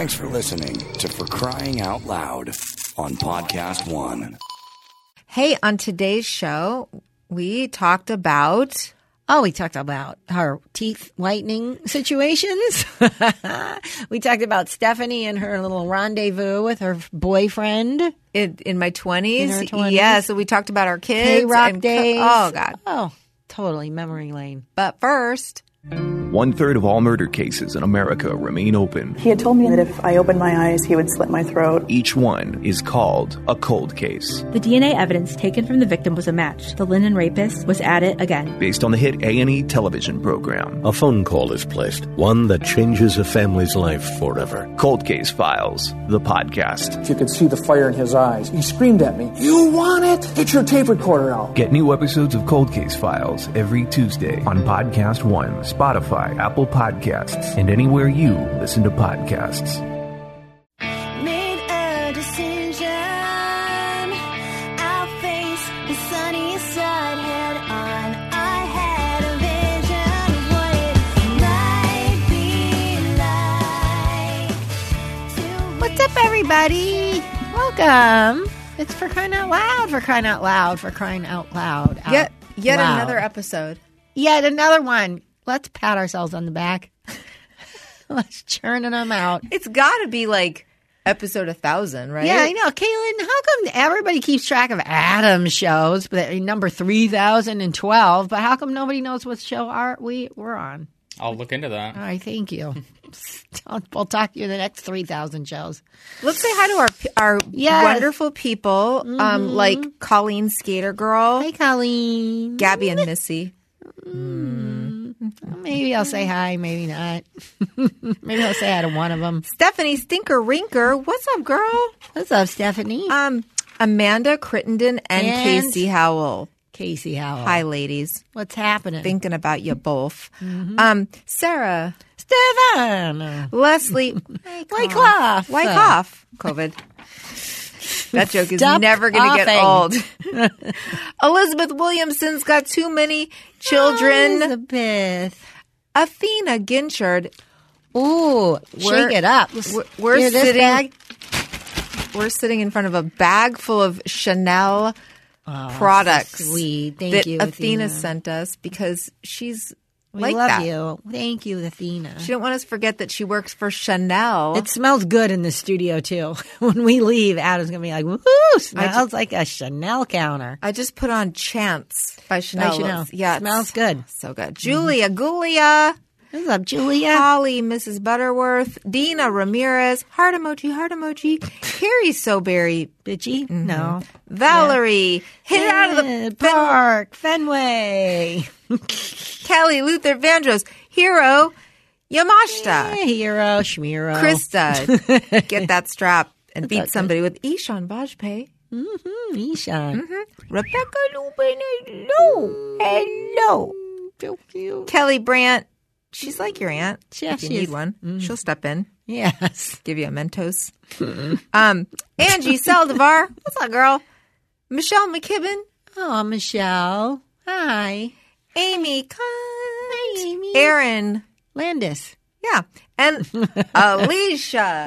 Thanks for listening to For Crying Out Loud on Podcast One. Hey, on today's show, we talked about our teeth whitening situations. We talked about Stephanie and her little rendezvous with her boyfriend. In my 20s? In her 20s. Yeah, so we talked about our kids. K-Rock days. Oh, God. Oh, totally memory lane. But first... 1/3 of all murder cases in America remain open. He had told me that if I opened my eyes, he would slit my throat. Each one is called a cold case. The DNA evidence taken from the victim was a match. The Linden rapist was at it again. Based on the hit A&E television program. A phone call is placed, one that changes a family's life forever. Cold Case Files, the podcast. If you could see the fire in his eyes, he screamed at me, "You want it? Get your tape recorder out." Get new episodes of Cold Case Files every Tuesday on Podcast One, Spotify, Apple Podcasts, and anywhere you listen to podcasts. Made a decision. I'll face the sunny side head on. I had a vision of what it might be like. What's up, everybody? Welcome. It's For Crying Out Loud, For Crying Out Loud, For Crying Out Loud. Yet loud. another episode. Yet another one. Let's pat ourselves on the back. Let's churning them out. It's got to be like episode 1000, right? Yeah, I know. Kaylin, how come everybody keeps track of Adam's shows, but number 3012, but how come nobody knows what show we're on? I'll look into that. All right, thank you. We'll talk to you in the next 3,000 shows. Let's say hi to our wonderful people, like Colleen Skater Girl. Hi, Colleen. Gabby and Missy. Maybe I'll say hi, maybe not. Maybe I'll say hi to one of them. Stephanie Stinker Rinker. What's up, girl? What's up, Stephanie? Amanda Crittenden and Casey Howell. Casey Howell. Hi, ladies. What's happening? Thinking about you both. Sarah. Stefan. Leslie. Wyckoff. COVID. That joke is never going to get old. Elizabeth Williamson's got too many children. Elizabeth. Athena Ginchard. Ooh, shake it up. We're sitting in front of a bag full of Chanel products. So sweet. Thank you, Athena sent us because she's like love that. You. Thank you, Athena. She didn't want us to forget that she works for Chanel. It smells good in the studio, too. When we leave, Adam's going to be like, woo, smells like a Chanel counter. I just put on Chance by Chanel. Yeah, smells good. So good. Julia Gulia. What's up, Julia? Holly, Mrs. Butterworth. Dina Ramirez. Heart emoji. Carrie Soberry. Bitchy? No. Valerie. Hit it out of the park. Fenway. Kelly Luther Vandross. Hero Yamashita. Hero Shmiro. Krista. Get that strap and beat somebody with Ishan Bajpayee. Ishan. Rebecca Lubin. Hello. So cute. Kelly Brandt. She's like your aunt. Yeah, if you need one, she'll step in. Yes. Give you a Mentos. Angie Saldivar. What's up, girl? Michelle McKibben. Oh, Michelle. Hi. Amy. Hi, Amy. Erin. Landis. Yeah. And Alicia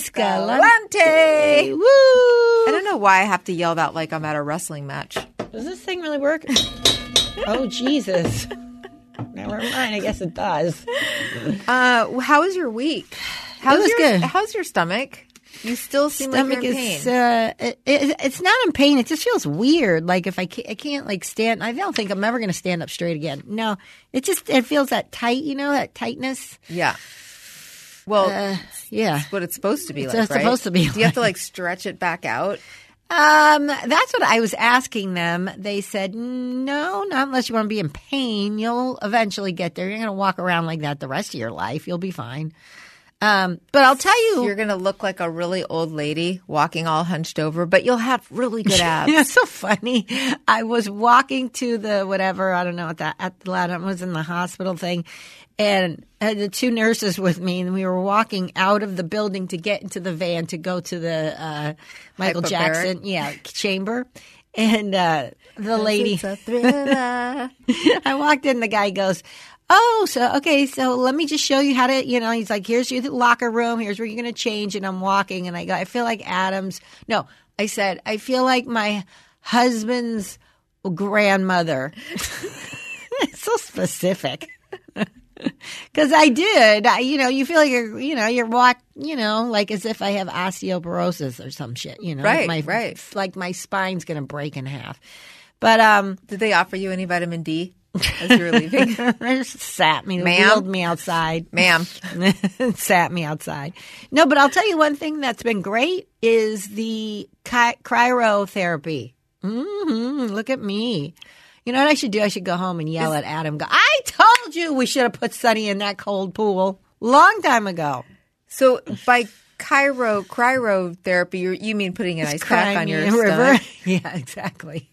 Escalante. Woo! I don't know why I have to yell that like I'm at a wrestling match. Does this thing really work? Oh, Jesus. Never mind. I guess it does. How was your week? Good. How's your stomach? You still seem like you're in pain. It's not in pain. It just feels weird. Like if I can't like stand. I don't think I'm ever going to stand up straight again. No, it feels that tight. You know, that tightness. Yeah. Well, yeah, that's what it's supposed to be it's like. Right? Supposed to be. Do you have to like stretch it back out? That's what I was asking them. They said, no, not unless you want to be in pain. You'll eventually get there. You're going to walk around like that the rest of your life. You'll be fine. But I'll tell you. You're going to look like a really old lady walking all hunched over, but you'll have really good abs. It's so funny. I was walking to the whatever, I don't know, at the lab. I was in the hospital thing. And I had the two nurses with me, and we were walking out of the building to get into the van to go to the Michael Jackson chamber. And the lady, I walked in, the guy goes, oh, so let me just show you how to, he's like, here's your locker room. Here's where you're going to change. And I'm walking and I feel like I said, I feel like my husband's grandmother. It's so specific. Because I did. You feel like you're like as if I have osteoporosis or some shit, Right. Like my spine's going to break in half. But did they offer you any vitamin D as you were leaving? They just sat me, Ma'am? wheeled me outside. Ma'am. Sat me outside. No, but I'll tell you one thing that's been great is the cryotherapy. Look at me. You know what I should do? I should go home and yell at Adam. Go, I told you we should have put Sonny in that cold pool long time ago. So by cryotherapy, you mean putting an ice pack on your stomach? Yeah, exactly.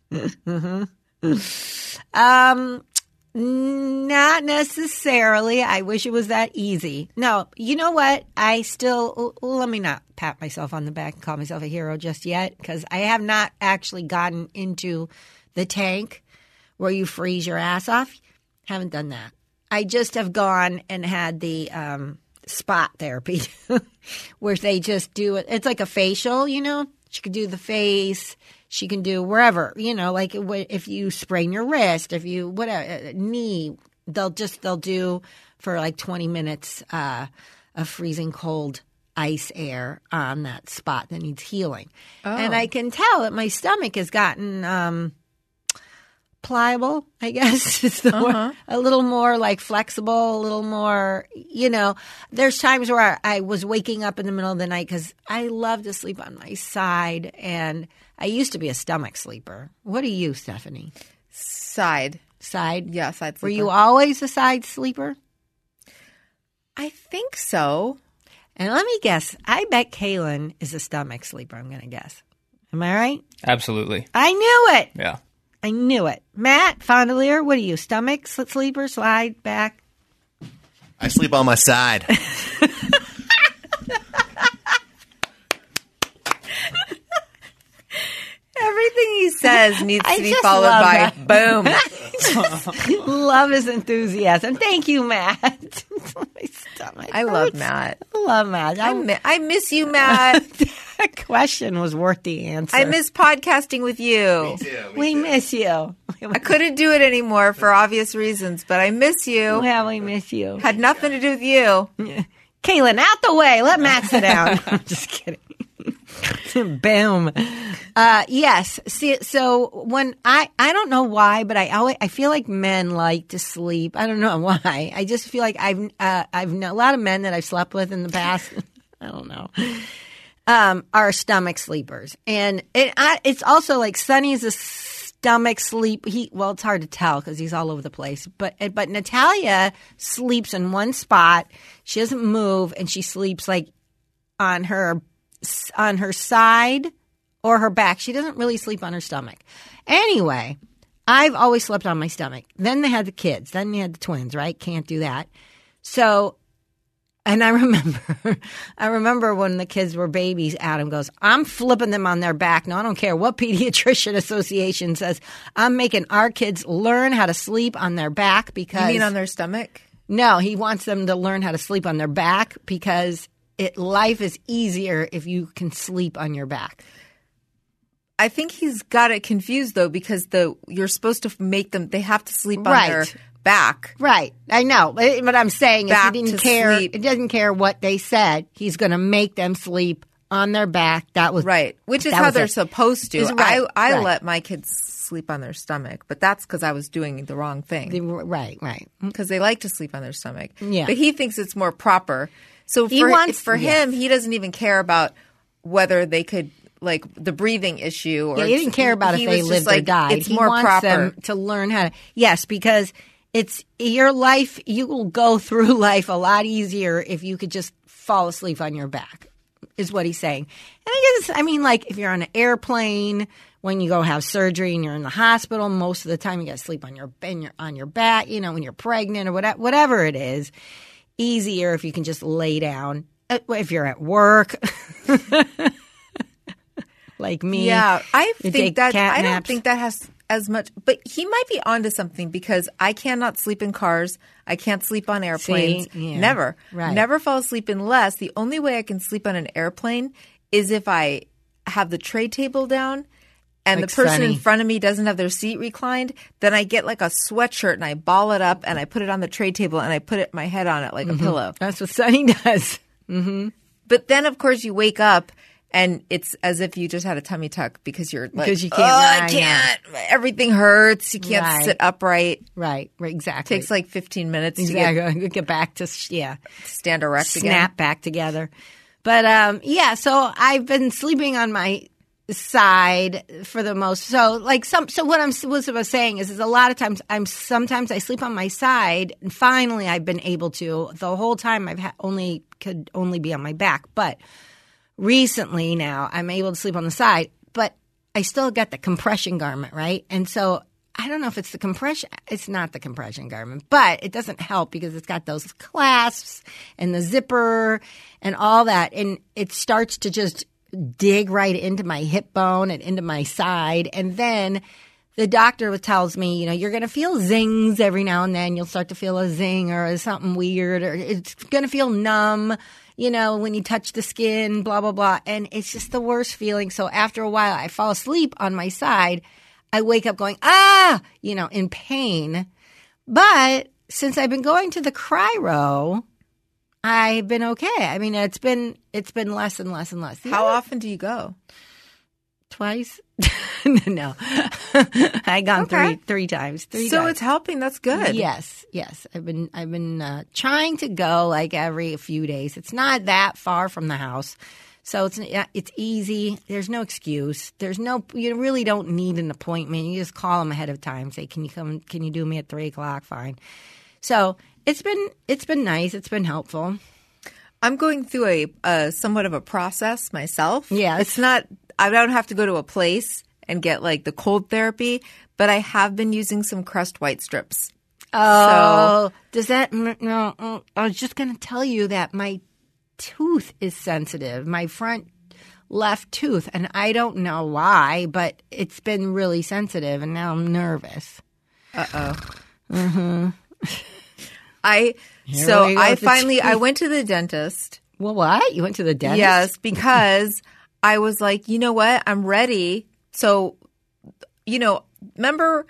Not necessarily. I wish it was that easy. No, you know what? Let me not pat myself on the back and call myself a hero just yet, because I have not actually gotten into the tank where you freeze your ass off. Haven't done that. I just have gone and had the spot therapy where they just do it. It's like a facial, She could do the face. She can do wherever, like if you sprain your wrist, if you, whatever, knee, they'll do for like 20 minutes of freezing cold ice air on that spot that needs healing. Oh. And I can tell that my stomach has gotten pliable, I guess. It's the word. A little more like flexible, a little more, there's times where I was waking up in the middle of the night because I love to sleep on my side, and I used to be a stomach sleeper. What are you, Stephanie? Side? Yeah, side sleeper. Were you always a side sleeper? I think so. And let me guess. I bet Kaylin is a stomach sleeper, I'm going to guess. Am I right? Absolutely. I knew it. Yeah. I knew it. Matt Fondelier, what are you? Stomach sleeper, slide back? I sleep on my side. Everything he says needs to be followed by boom. Love his enthusiasm. Thank you, Matt. My stomach I love Matt. I love Matt. I miss you, Matt. That question was worth the answer. I miss podcasting with you. Me too. We miss you. I couldn't do it anymore for obvious reasons, but I miss you. Well, we miss you. Had nothing to do with you. Kaylin, out the way. Let Matt sit down. I'm just kidding. Boom. Yes. See, so when I don't know why, but I feel like men like to sleep. I don't know why. I just feel like I've known a lot of men that I've slept with in the past. I don't know. Are stomach sleepers, and it's also like Sonny's a stomach sleep. It's hard to tell because he's all over the place. But Natalia sleeps in one spot. She doesn't move, and she sleeps like on her side or her back. She doesn't really sleep on her stomach. Anyway, I've always slept on my stomach. Then they had the kids. Then they had the twins, right? Can't do that. So, and I remember when the kids were babies, Adam goes, I'm flipping them on their back. No, I don't care what pediatrician association says. I'm making our kids learn how to sleep on their back because. You mean on their stomach? No, he wants them to learn how to sleep on their back because life is easier if you can sleep on your back. I think he's got it confused though because you're supposed to make them. They have to sleep on their back. Right. I know. What I'm saying is he didn't care. Sleep. It doesn't care what they said. He's going to make them sleep on their back. That was right. Which is how they're supposed to. Right. I let my kids sleep on their stomach, but that's because I was doing the wrong thing. Right. Because they like to sleep on their stomach. Yeah. But he thinks it's more proper. So for him, he doesn't even care about whether they could. Like the breathing issue. Or he didn't care about if they lived or died. It's more proper. Them to learn how to. Yes, because it's your life. You will go through life a lot easier if you could just fall asleep on your back, is what he's saying. And I mean, like if you're on an airplane, when you go have surgery and you're in the hospital, most of the time you got to sleep on your back, when you're pregnant or whatever it is. Easier if you can just lay down. If you're at work. Like me. Yeah, I don't think that has as much. But he might be onto something because I cannot sleep in cars. I can't sleep on airplanes. See? Yeah. Never. Right. Never fall asleep unless the only way I can sleep on an airplane is if I have the tray table down and Like the person Sunny. in front of me doesn't have their seat reclined. Then I get like a sweatshirt and I ball it up and I put it on the tray table and I put my head on it like a pillow. That's what Sunny does. But then, of course, you wake up and it's as if you just had a tummy tuck because you're like, Because you can't oh, I lie, can't. Everything hurts. You can't Right. sit upright. Right, exactly. Takes like 15 minutes to exactly. Get back to, stand erect again. snap back together. But so I've been sleeping on my side for the most. So what I was saying is a lot of times sometimes I sleep on my side, and finally I've been able to. The whole time I've could only be on my back, but recently now I'm able to sleep on the side, but I still got the compression garment, right? And so I don't know if it's the compression. It's not the compression garment, but it doesn't help because it's got those clasps and the zipper and all that. And it starts to just dig right into my hip bone and into my side. And then the doctor tells me, you're going to feel zings every now and then. You'll start to feel a zing or something weird, or it's going to feel numb, when you touch the skin, blah, blah, blah. And it's just the worst feeling. So after a while, I fall asleep on my side. I wake up going, in pain. But since I've been going to the cryo, I've been okay. I mean, it's been less and less and less. How often do you go? Twice? No. I've gone three times. So it's helping. That's good. Yes. I've been trying to go like every few days. It's not that far from the house. So it's easy. There's no excuse. You really don't need an appointment. You just call them ahead of time. Say, can you come? Can you do me at 3:00? Fine. So it's been nice. It's been helpful. I'm going through a somewhat of a process myself. Yeah, it's not. I don't have to go to a place and get like the cold therapy, but I have been using some Crest white strips. Oh, does that? No, I was just going to tell you that my tooth is sensitive, my front left tooth, and I don't know why, but it's been really sensitive, and now I'm nervous. Mm-hmm. I went to the dentist. Well, what? You went to the dentist? Yes, because I was like, you know what? I'm ready. So, do you remember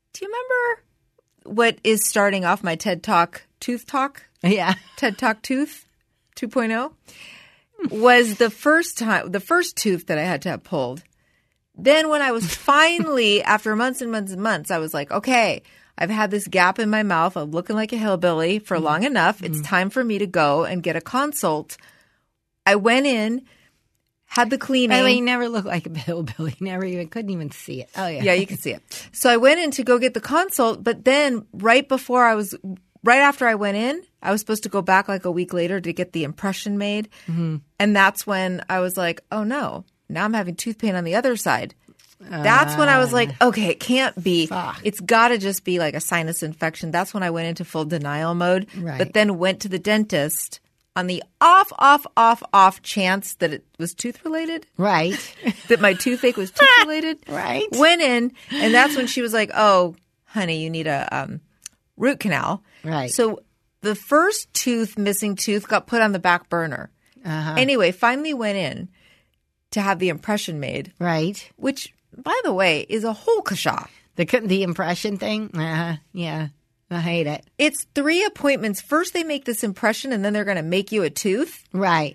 what is starting off my TED Talk Tooth Talk? Yeah. TED Talk Tooth 2.0 was the first tooth that I had to have pulled. Then when I was finally, after months and months and months, I was like, okay, I've had this gap in my mouth. I'm looking like a hillbilly for long enough. It's time for me to go and get a consult. I went in, had the cleaning. By the way, you never looked like a hillbilly. Couldn't even see it. Oh, yeah. Yeah, you can see it. So I went in to go get the consult, but then right after I went in, I was supposed to go back like a week later to get the impression made. Mm-hmm. And that's when I was like, oh no, now I'm having tooth pain on the other side. That's when I was like, okay, it can't be. Fuck. It's got to just be like a sinus infection. That's when I went into full denial mode. Right. But then went to the dentist on the off chance that it was tooth related. Right. That my toothache was tooth related. Right. Went in, and that's when she was like, oh, honey, you need a root canal. Right. So the first missing tooth got put on the back burner. Uh-huh. Anyway, finally went in to have the impression made. Right. Which, by the way, is a whole kasha. The impression thing? Yeah. I hate it. It's 3 appointments. First they make this impression, and then they're going to make you a tooth. Right.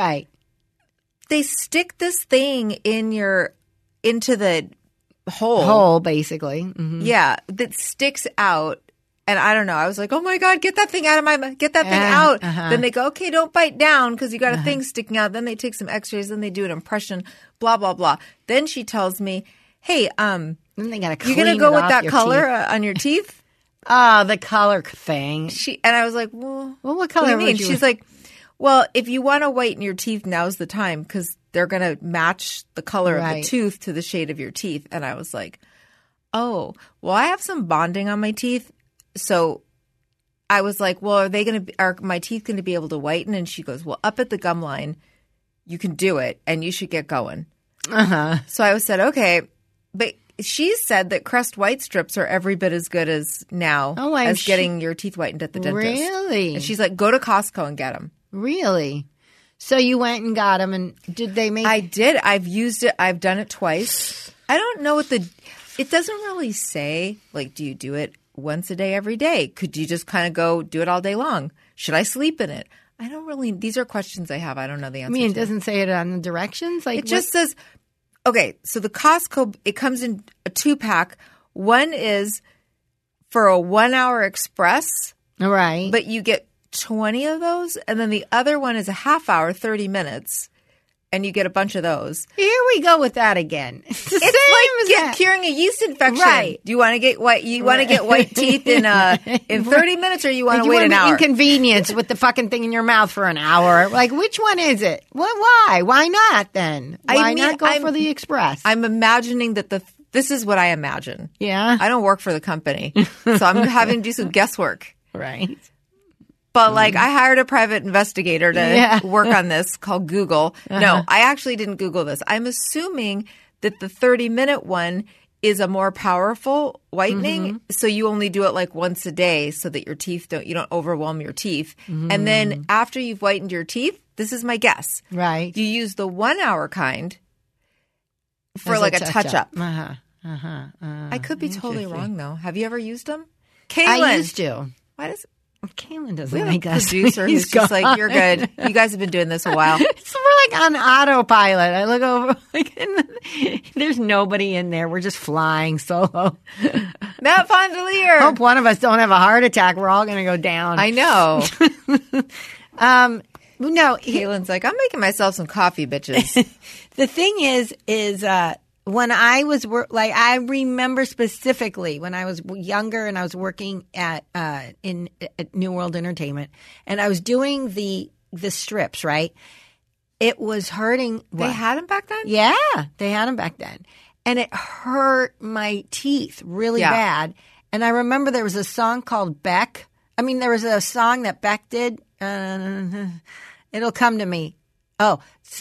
They stick this thing into the hole, basically. Mm-hmm. Yeah, that sticks out. And I don't know. I was like, oh my God, get that thing out of my mouth. Get that thing out. Uh-huh. Then they go, okay, don't bite down because you got a thing sticking out. Then they take some x-rays. Then they do an impression, blah, blah, blah. Then she tells me, hey, then they gotta you're going to go with that color teeth. On your teeth? Oh, the color thing. And I was like, well, what color what do you mean? She's like, well, if you want to whiten your teeth, now's the time because they're going to match the color of the tooth to the shade of your teeth. And I was like, oh, well, I have some bonding on my teeth. So I was like, well, are my teeth going to be able to whiten? And she goes, well, up at the gum line, you can do it and you should get going. Uh-huh. So I said, okay. But she said that Crest White strips are every bit as good as now as getting your teeth whitened at the dentist. Really? And she's like, go to Costco and get them. Really? So you went and got them, and did they make? I did. I've used it. I've done it twice. I don't know what it doesn't really say, like, do you do it once a day, every day? Could you just kind of go do it all day long? Should I sleep in it? I don't really, these are questions I have. I don't know the answer. I mean, it doesn't say it on the directions? Like, it just says, okay, so the Costco, it comes in a 2-pack. One is for a 1-hour express. Right. But you get 20 of those, and then the other one is a half hour, 30 minutes, and you get a bunch of those. Here we go with that again. It's like curing a yeast infection. Right. Do you want to get white? You want to get white teeth in 30 minutes, or you want to wait an hour? Inconvenience with the fucking thing in your mouth for an hour. Like, which one is it? Why? Why not then? Why not go for the express? I'm imagining that this is what I imagine. Yeah. I don't work for the company, so I'm having to do some guesswork. Right. But, like, I hired a private investigator to work on this called Google. No, I actually didn't Google this. I'm assuming that the 30-minute one is a more powerful whitening, so you only do it, like, once a day so that your teeth you don't overwhelm your teeth. And then after you've whitened your teeth, this is my guess. Right. You use the 1-hour kind for, like, a touch-up. I could be totally wrong, though. Have you ever used them? Kaylin. I used to. Why does... Kaylin doesn't like us. Producer who's just like, you're good. You guys have been doing this a while. So we're like on autopilot. I look over, like, there's nobody in there. We're just flying solo. Matt Fondelier. Hope one of us don't have a heart attack. We're all going to go down. I know. No, Kaylin's like, I'm making myself some coffee, bitches. The thing is when I was I remember specifically when I was younger and I was working at New World Entertainment and I was doing the strips, right? It was hurting. They had them back then? Yeah, they had them back then. And it hurt my teeth really bad. And I remember there was a song called Beck. I mean, there was a song that Beck did. It'll come to me. Oh,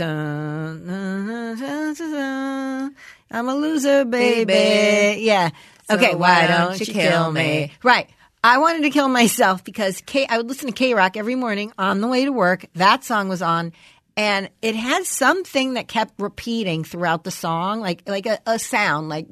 I'm a loser, baby. Yeah. So okay, why don't you kill me? Right. I wanted to kill myself because I would listen to K-Rock every morning on the way to work. That song was on, and it had something that kept repeating throughout the song, like a sound, like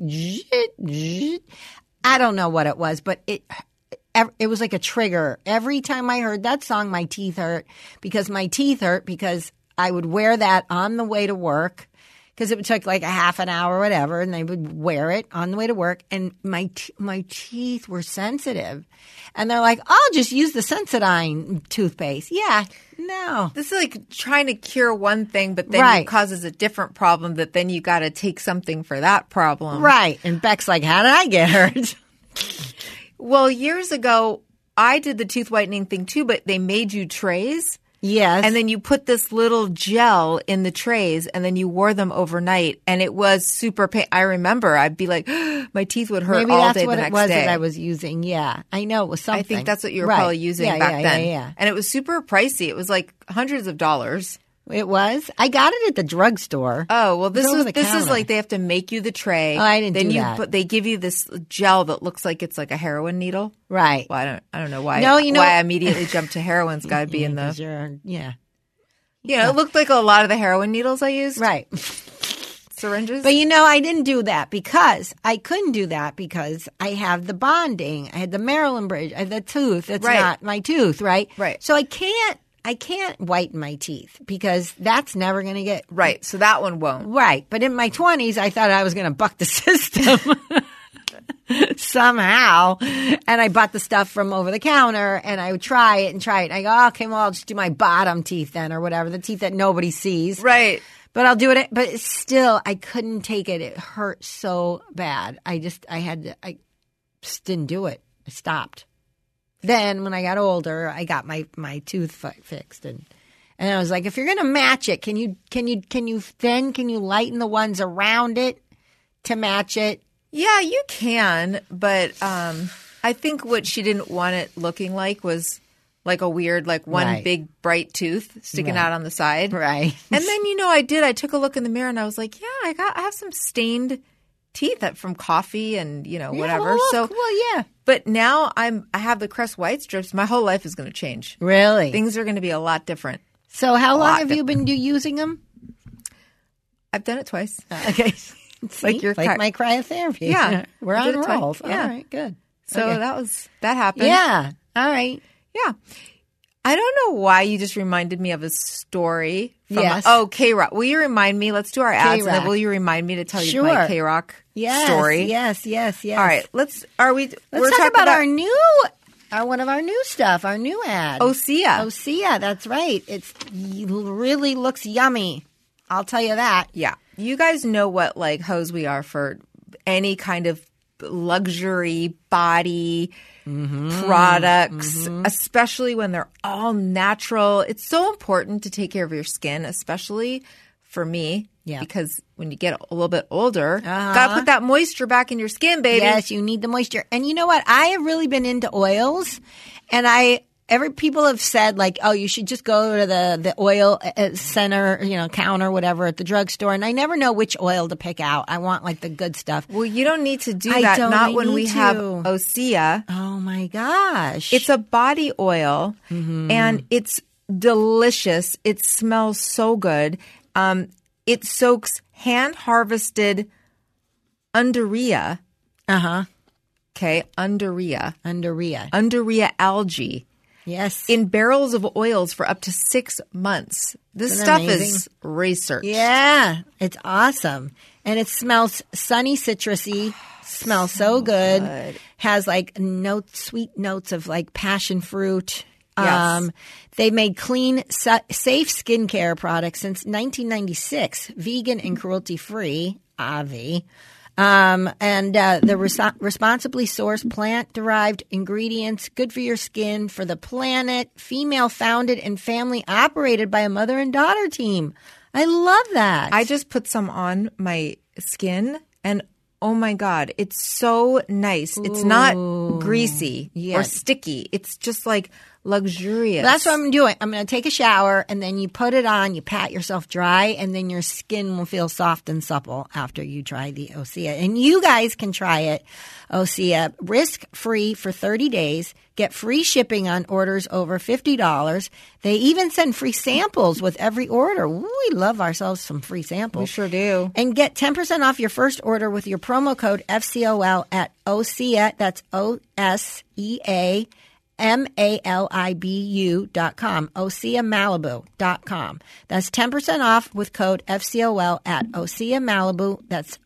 I don't know what it was, but it was like a trigger. Every time I heard that song, my teeth hurt because I would wear that on the way to work because it would take like a half an hour or whatever, and they would wear it on the way to work, and my teeth were sensitive. And they're like, I'll just use the Sensodyne toothpaste. Yeah, no. This is like trying to cure one thing, but then it causes a different problem that then you got to take something for that problem. Right. And Beck's like, how did I get hurt? Well, years ago, I did the tooth whitening thing too, but they made you trays. Yes. And then you put this little gel in the trays and then you wore them overnight. And it was super pain. I remember I'd be like, my teeth would hurt all day the next day. Maybe that's what it was that I was using. Yeah. I know it was something. I think that's what you were probably using back then. Yeah. And it was super pricey. It was like hundreds of dollars. It was? I got it at the drugstore. Oh, well, this is like they have to make you the tray. Oh, I didn't do that. But they give you this gel that looks like it's like a heroin needle. Right. Well, I don't know why. No, why I immediately jumped to heroin's got to be in the. Yeah. It looked like a lot of the heroin needles I used. Right. Syringes. But I didn't do that because I couldn't do that because I have the bonding. I had the Maryland bridge. I had the tooth. That's not my tooth, right? Right. So I can't whiten my teeth because that's never going to get right. So that one won't. Right. But in my 20s, I thought I was going to buck the system somehow. And I bought the stuff from over the counter and I would try it. And I go, okay, well, I'll just do my bottom teeth then or whatever, the teeth that nobody sees. Right. But I'll do it. But still, I couldn't take it. It hurt so bad. I just didn't do it. I stopped. Then when I got older, I got my tooth fixed, and I was like, if you're going to match it, can you lighten the ones around it to match it? Yeah, you can, but I think what she didn't want it looking like was like a weird, like one big bright tooth sticking out on the side. Right. And then I took a look in the mirror and I was like, yeah, I have some stained teeth from coffee and, whatever. Yeah. But now I have the Crest White strips. My whole life is going to change. Really? Things are going to be a lot different. So how long have you been using them? I've done it twice. Okay. Like my cryotherapy. Yeah. We're on a roll. Yeah. All right, good. So Okay. that happened. Yeah. All right. Yeah. I don't know why you just reminded me of a story. Yes. K-Rock. Will you remind me? Let's do our ads, and then will you remind me to tell you my K-Rock story? Yes. All right. Let's talk about our new, one of our new stuff, our new ad. Osea. That's right. It really looks yummy. I'll tell you that. Yeah. You guys know what hose we are for any kind of luxury body products, especially when they're all natural. It's so important to take care of your skin, especially for me. Yeah. Because when you get a little bit older, gotta put that moisture back in your skin, baby. Yes, you need the moisture. And you know what? I have really been into oils, and people have said you should just go to the oil center, counter, whatever, at the drugstore. And I never know which oil to pick out. I want the good stuff. Well, you don't need to do that. Not when we have Osea. Oh my gosh. It's a body oil and it's delicious. It smells so good. It soaks hand harvested Undaria. Okay. Undaria algae. Yes. In barrels of oils for up to 6 months. This stuff is research. Yeah. It's awesome. And it smells sunny, citrusy. Smells so good. Has sweet notes of passion fruit. Yes. They made clean, safe skincare products since 1996. Vegan and cruelty-free. Avi. The responsibly sourced plant-derived ingredients, good for your skin, for the planet, female-founded and family-operated by a mother and daughter team. I love that. I just put some on my skin, and oh my God, it's so nice. It's not greasy or sticky. It's just luxurious. That's what I'm doing. I'm going to take a shower, and then you put it on, you pat yourself dry, and then your skin will feel soft and supple after you try the Osea. And you guys can try it, Osea, risk-free for 30 days. Get free shipping on orders over $50. They even send free samples with every order. We love ourselves some free samples. We sure do. And get 10% off your first order with your promo code FCOL at Osea. That's OSEA. MALIBU.com, OseaMalibu.com. That's 10% off with code FCOL at Osea Malibu. That's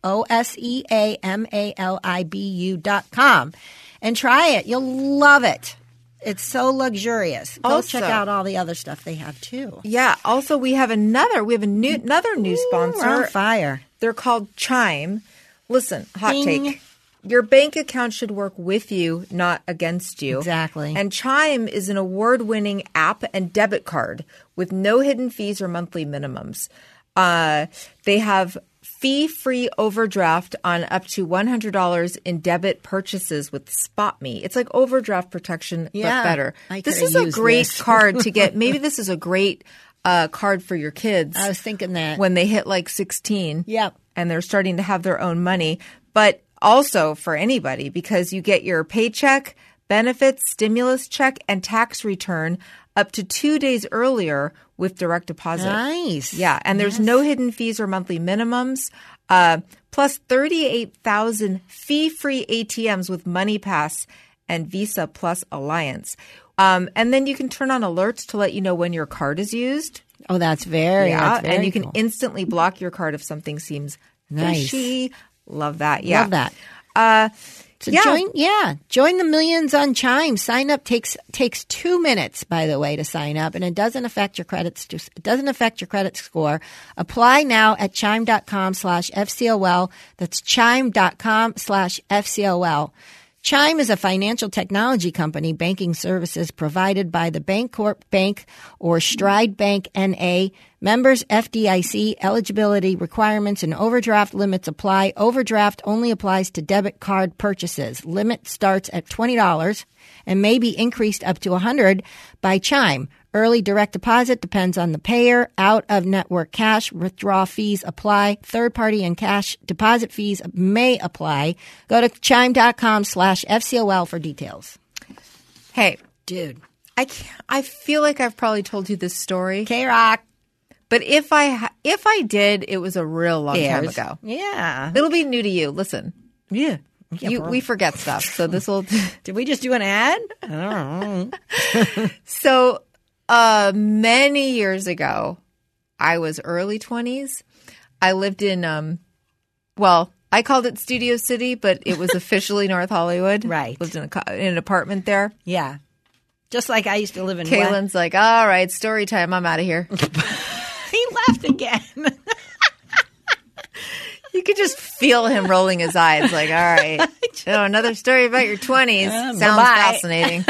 OSEAMALIBU.com. And try it. You'll love it. It's so luxurious. Go check out all the other stuff they have too. Yeah. Also, we have another new sponsor. We're on fire. They're called Chime. Listen, hot Ding. take. Your bank account should work with you, not against you. Exactly. And Chime is an award-winning app and debit card with no hidden fees or monthly minimums. They have fee-free overdraft on up to $100 in debit purchases with SpotMe. It's like overdraft protection, but better. This is a great card to get. Maybe this is a great card for your kids. I was thinking that. When they hit 16. Yep. And they're starting to have their own money. But also for anybody, because you get your paycheck, benefits, stimulus check, and tax return up to 2 days earlier with direct deposit. Nice. Yeah. And there's no hidden fees or monthly minimums, plus 38,000 fee-free ATMs with MoneyPass and Visa Plus Alliance. And then you can turn on alerts to let you know when your card is used. Oh, that's very and you can cool. instantly block your card if something seems nice. fishy. Love that. Yeah. Love that. Join the millions on Chime. Sign up takes 2 minutes, by the way, to sign up, and it doesn't affect your credit score. Apply now at chime.com/FCOL. That's chime.com/FCOL. Chime is a financial technology company. Banking services provided by the Bancorp Bank or Stride Bank N.A. Members FDIC. Eligibility requirements and overdraft limits apply. Overdraft only applies to debit card purchases. Limit starts at $20 and may be increased up to $100 by Chime. Early direct deposit depends on the payer. Out-of-network cash withdrawal fees apply. Third-party and cash deposit fees may apply. Go to chime.com/FCOL for details. Hey, dude. I feel like I've probably told you this story. K-Rock. But if I did, it was a real long time ago. Yeah. It'll be new to you. Listen. Yeah. We forget stuff. So this will. Did we just do an ad? I don't know. So many years ago, I was early 20s. I lived in, I called it Studio City, but it was officially North Hollywood. Right. Lived in an apartment there. Yeah. Just like I used to live in Kaylin's like, all right, story time. I'm out of here. He left again. You could just feel him rolling his eyes like, all right. Another story about your 20s. Sounds fascinating.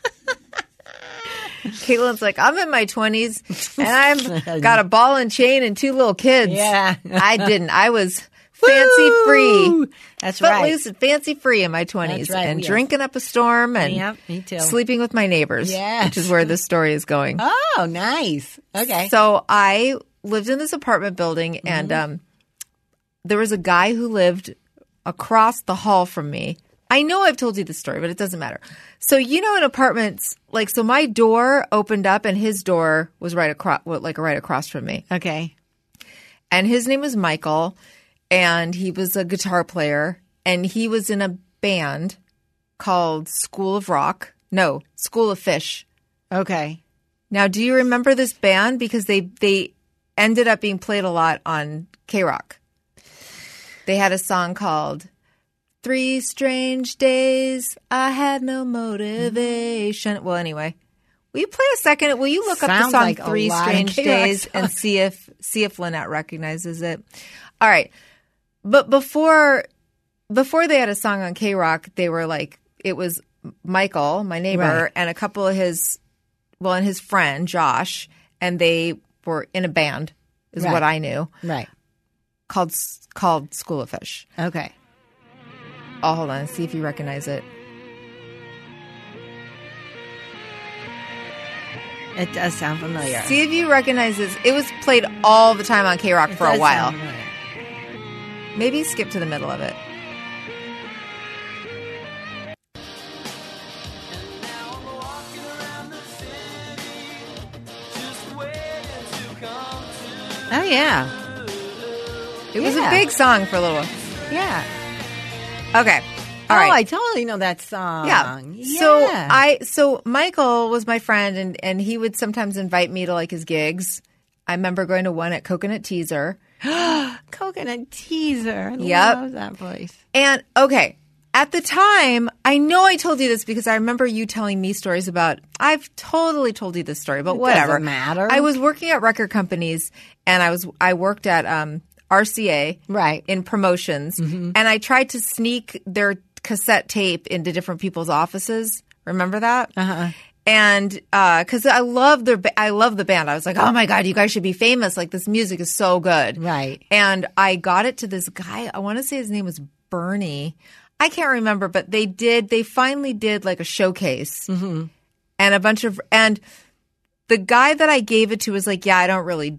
Caitlin's like, I'm in my 20s, and I've got a ball and chain and 2 little kids. Yeah. I didn't. I was fancy free. That's right. Footloose and fancy free in my 20s. That's right. And drinking up a storm and me too. sleeping with my neighbors, which is where this story is going. Oh, nice. Okay. So I lived in this apartment building, and there was a guy who lived across the hall from me. I know I've told you this story, but it doesn't matter. So, in apartments, so my door opened up and his door was right across from me. Okay. And his name was Michael, and he was a guitar player, and he was in a band called School of Fish. Okay. Now, do you remember this band? Because they ended up being played a lot on K-Rock. They had a song called 3 Strange Days, I Had No Motivation. Well, anyway, will you play a second? Will you look up the song 3 Strange Days and see if Lynette recognizes it? All right. But before they had a song on K-Rock, they were like, it was Michael, my neighbor, and a couple of and his friend, Josh, and they were in a band, is what I knew. Right. Called School of Fish. Okay. Oh, hold on. See if you recognize it. It does sound familiar. See if you recognize this. It was played all the time on K-Rock for a while. Maybe skip to the middle of it. Oh, yeah. It was a big song for a little while. Yeah. Okay. All right. I totally know that song. Yeah. So Michael was my friend, and he would sometimes invite me to his gigs. I remember going to one at Coconut Teaser. Coconut Teaser. I love that place. And okay, at the time, I know I told you this because I remember you telling me stories about. I've totally told you this story, but whatever. Doesn't matter. I was working at record companies, and I worked at RCA in promotions, and I tried to sneak their cassette tape into different people's offices. Remember that? Uh-huh. And because I love the band, I was like, oh my God, you guys should be famous. This music is so good. Right. And I got it to this guy. I want to say his name was Bernie. I can't remember, but they finally did a showcase and and the guy that I gave it to was like, yeah, I don't really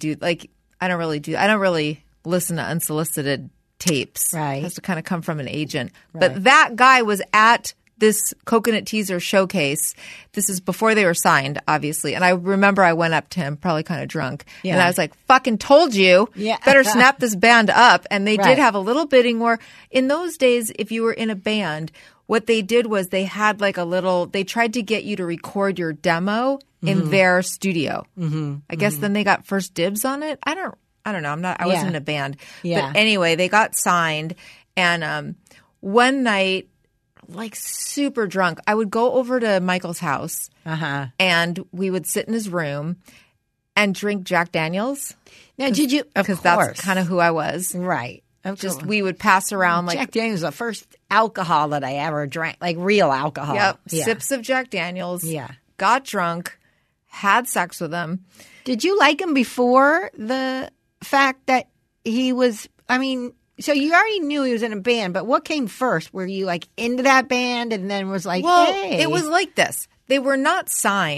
listen to unsolicited tapes. Right. It has to kind of come from an agent. Right. But that guy was at this Coconut Teaser showcase. This is before they were signed, obviously. And I remember I went up to him, probably kind of drunk. Yeah. And I was like, fucking told you. Yeah. Better snap this band up. And they did have a little bidding war. In those days, if you were in a band, what they did was they had they tried to get you to record your demo in their studio. Mm-hmm. I guess then they got first dibs on it. I don't know. I wasn't in a band. Yeah. But anyway, they got signed. And one night, super drunk, I would go over to Michael's house and we would sit in his room and drink Jack Daniels. Now, did you? Because that's kind of who I was. Right. We would pass around Jack Daniels was the first alcohol that I ever drank, real alcohol. Yep. Yeah. Sips of Jack Daniels. Yeah. Got drunk, had sex with him. Did you like him before the fact that he was, so you already knew he was in a band, but what came first? Were you into that band and then was hey? It was like this. They were not signed.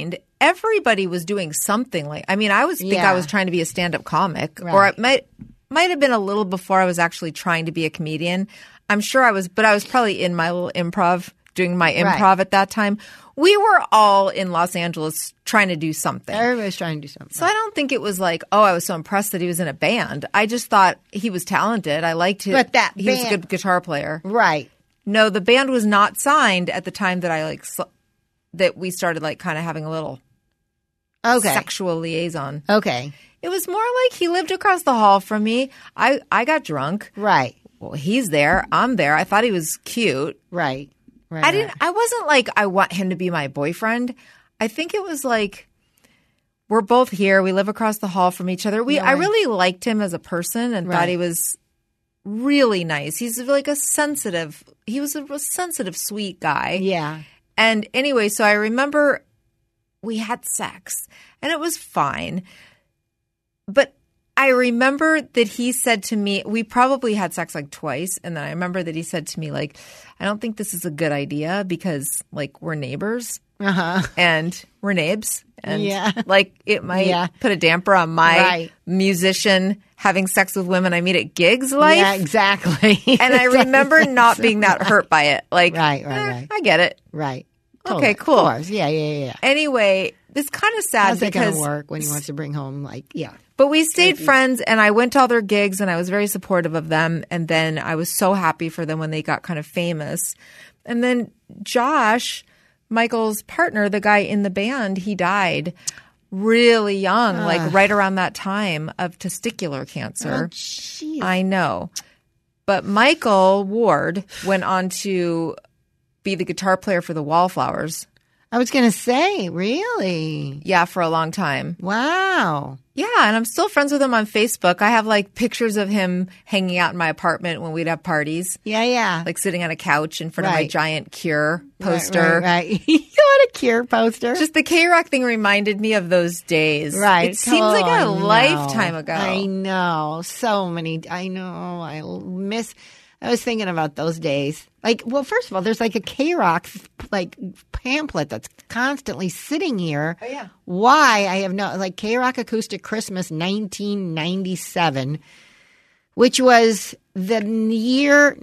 everybody was doing something like. I mean, I think Yeah. I was trying to be a stand-up comic, or Right. it might have been a little before I was actually trying to be a comedian. I'm sure I was, but I was probably in my little improv, doing my improv Right. at that time. We were all in Los Angeles trying to do something. Everybody's trying to do something. So I don't think it was like, oh, I was so impressed that he was in a band. I just thought he was talented. I liked him. But that he was a band- good guitar player. Right. No, the band was not signed at the time that that we started like kind of having a little Okay. sexual liaison. Okay. It was more like he lived across the hall from me. I got drunk. Right. Well, he's there. I'm there. I thought he was cute. Right. Right. I wasn't like, I want him to be my boyfriend. I think it was like, we're both here. We live across the hall from each other. I really liked him as a person and thought he was really nice. He's like he was a sensitive, sweet guy. Yeah. And anyway, so I remember we had sex and it was fine. But I remember that he said to me, we probably had sex like twice. And then I remember that he said to me, like, I don't think this is a good idea because like we're neighbors and we're nabes. And like it might put a damper on my musician having sex with women I meet at gigs life. Yeah, exactly. And I remember not being that hurt by it. Like, right. I get it. Right. Okay, cool. Of course. Yeah. Anyway, it's kind of sad How's that because going to work when he wants to bring home, like, But we stayed friends, and I went to all their gigs, and I was very supportive of them. And then I was so happy for them when they got kind of famous. And then Josh, Michael's partner, the guy in the band, he died really young, like right around that time of testicular cancer. Oh, I know. But Michael Ward went on to be the guitar player for the Wallflowers. I was going to say, really? Yeah, for a long time. Wow. Yeah, and I'm still friends with him on Facebook. I have like pictures of him hanging out in my apartment when we'd have parties. Yeah. Like sitting on a couch in front of my giant Cure poster. Right. What a Cure poster. Just the K-Rock thing reminded me of those days. Right. It seems like a lifetime ago. I know. So many. I know. I was thinking about those days. Like, well, first of all, there's like a K-Rock like pamphlet that's constantly sitting here. Oh, yeah. Why? I have no, like K-Rock Acoustic Christmas 1997, which was the year,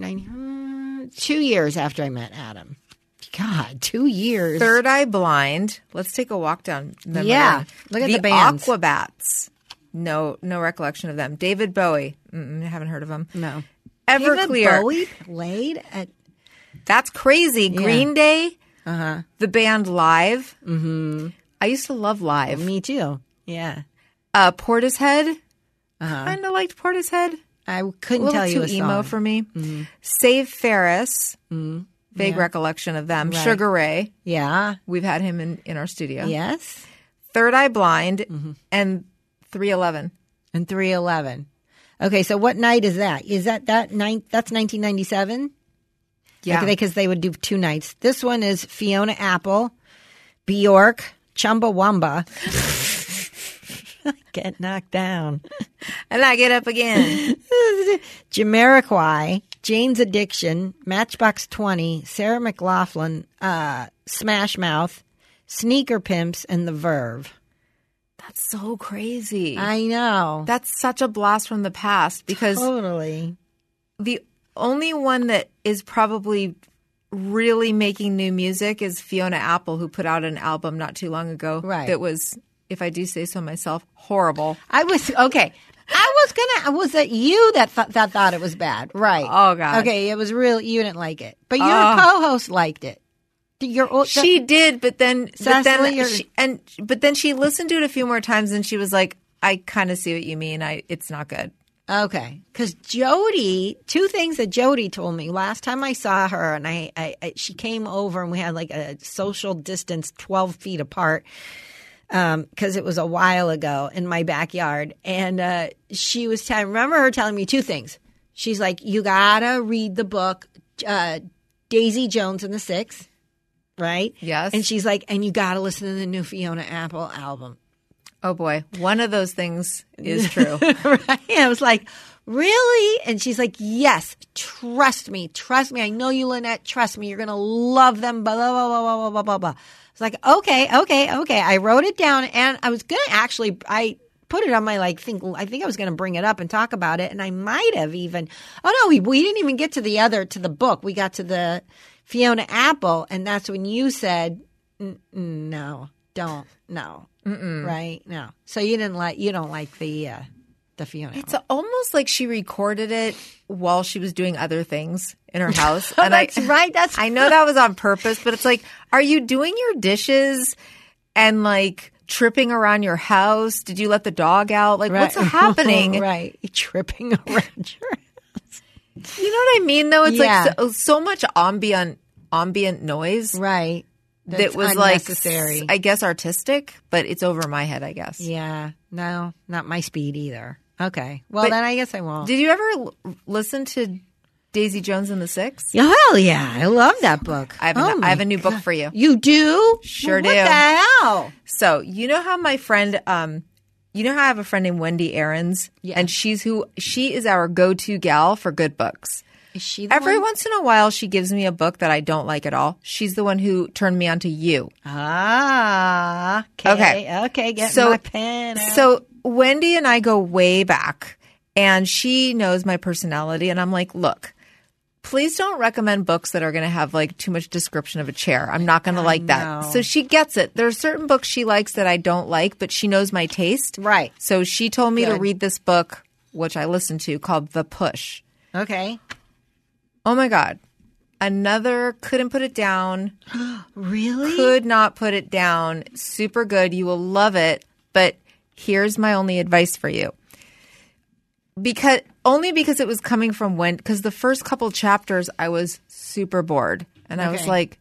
2 years after I met Adam. God, 2 years. Third Eye Blind. Let's take a walk down memory lane. Look at the bands. Aquabats. No recollection of them. David Bowie. I haven't heard of him. No. Everclear. David Bowie played at... That's crazy. Yeah. Green Day. The band Live. Mm-hmm. I used to love Live. Me too. Yeah. Portishead. Kind of liked Portishead. I couldn't tell you a too emo song. for me. Mm-hmm. Save Ferris. Vague recollection of them. Right. Sugar Ray. Yeah. We've had him in our studio. Yes. Third Eye Blind and 311. And 311. Okay, so what night is that? Is that night? That's 1997? Yeah. Because they would do 2 nights. This one is Fiona Apple, Bjork, Chumbawamba. Get knocked down. And I get up again. Jamiroquai, Jane's Addiction, Matchbox 20, Sarah McLachlan, Smash Mouth, Sneaker Pimps, and The Verve. That's so crazy. I know. That's such a blast from the past because Totally. the only one that is probably really making new music is Fiona Apple, who put out an album not too long ago. Right. That was, if I do say so myself, horrible. Was it you that thought it was bad? Right. Oh, God. Okay, it was real. You didn't like it. But your co-host liked it. She did, but then she listened to it a few more times and she was like, I kind of see what you mean. It's not good. Okay. Because Jody, 2 things that Jody told me last time I saw her, and she came over and we had like a social distance 12 feet apart because it was a while ago in my backyard. And she was remember her telling me 2 things. She's like, you got to read the book Daisy Jones and the Six. Right? Yes. And she's like, and you got to listen to the new Fiona Apple album. Oh, boy. One of those things is true. Right? I was like, really? And she's like, yes, trust me. Trust me. I know you, Lynette. Trust me. You're going to love them. Blah, blah, blah, blah, blah, blah, blah, blah. was like, okay. I wrote it down, and I was gonna actually I put it on my I think I was gonna bring it up and talk about it, and I might have even. Oh no, we didn't even get to the book. We got to the Fiona Apple, and that's when you said, no, don't, no, right, no. So you don't like the Fiona. It's almost like she recorded it while she was doing other things in her house. Oh, that's right. I know that was on purpose, but it's like, are you doing your dishes and like tripping around your house? Did you let the dog out? Like, what's happening? Right. You're tripping around your house. You know what I mean, though? It's like so much ambient noise. Right. That was unnecessary. Like, I guess, artistic, but it's over my head, I guess. Yeah. No, not my speed either. Okay. Well, then I guess I won't. Did you ever listen to Daisy Jones and the Six? Hell yeah. I love that book. I have a new book for you. You do? Sure do. What the hell? So, you know how my friend, you know how I have a friend named Wendy Aarons? Yeah. And she is our go-to gal for good books. Is she the Every one? once in a while, she gives me a book that I don't like at all. She's the one who turned me on to You. Ah. Okay. Get my pen out. So Wendy and I go way back, and she knows my personality. And I'm like, look, please don't recommend books that are going to have like too much description of a chair. I'm not going to like that. So she gets it. There are certain books she likes that I don't like, but she knows my taste. Right. So she told me to read this book, which I listened to, called The Push. Okay. Oh my God. Another couldn't put it down. Really? Could not put it down. Super good. You will love it. But here's my only advice for you. Because it was coming from because the first couple chapters I was super bored. And I was like,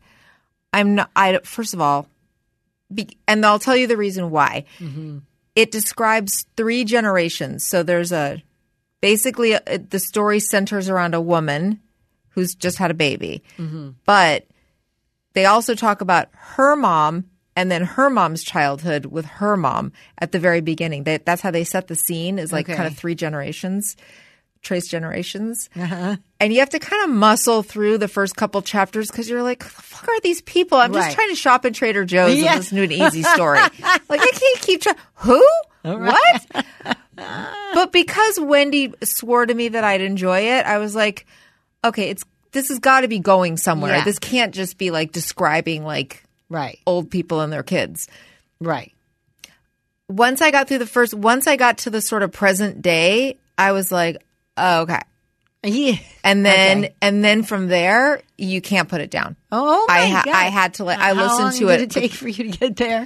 first of all, and I'll tell you the reason why. Mm-hmm. It describes 3 generations. So there's basically the story centers around a woman who's just had a baby. Mm-hmm. But they also talk about her mom and then her mom's childhood with her mom at the very beginning. That's how they set the scene, is like kind of 3 generations, trace generations. Uh-huh. And you have to kind of muscle through the first couple chapters because you're like, who the fuck are these people? I'm just trying to shop at Trader Joe's and listen to an easy story. Like, I can't keep trying. Who? What? But because Wendy swore to me that I'd enjoy it, I was like, okay, this has got to be going somewhere. Yeah. This can't just be like describing like old people and their kids. Right. Once I got to the sort of present day, I was like, oh, okay. Yeah. And then from there, you can't put it down. Oh my God. I had to I listened to it. How long did it take for you to get there?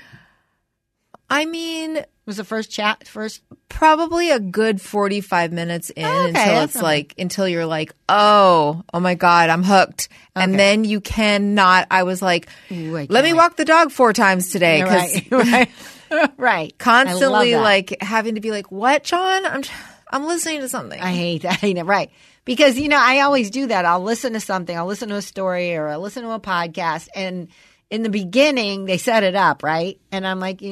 I mean, was the first probably a good 45 minutes in until you're like, oh my God, I'm hooked. Okay. And then you cannot. I was like, let me walk the dog 4 times today. Right. Constantly like having to be like, what, John? I'm listening to something. I hate that. Right. Because, I always do that. I'll listen to something. I'll listen to a story or I'll listen to a podcast, and in the beginning, they set it up, right? And I'm like,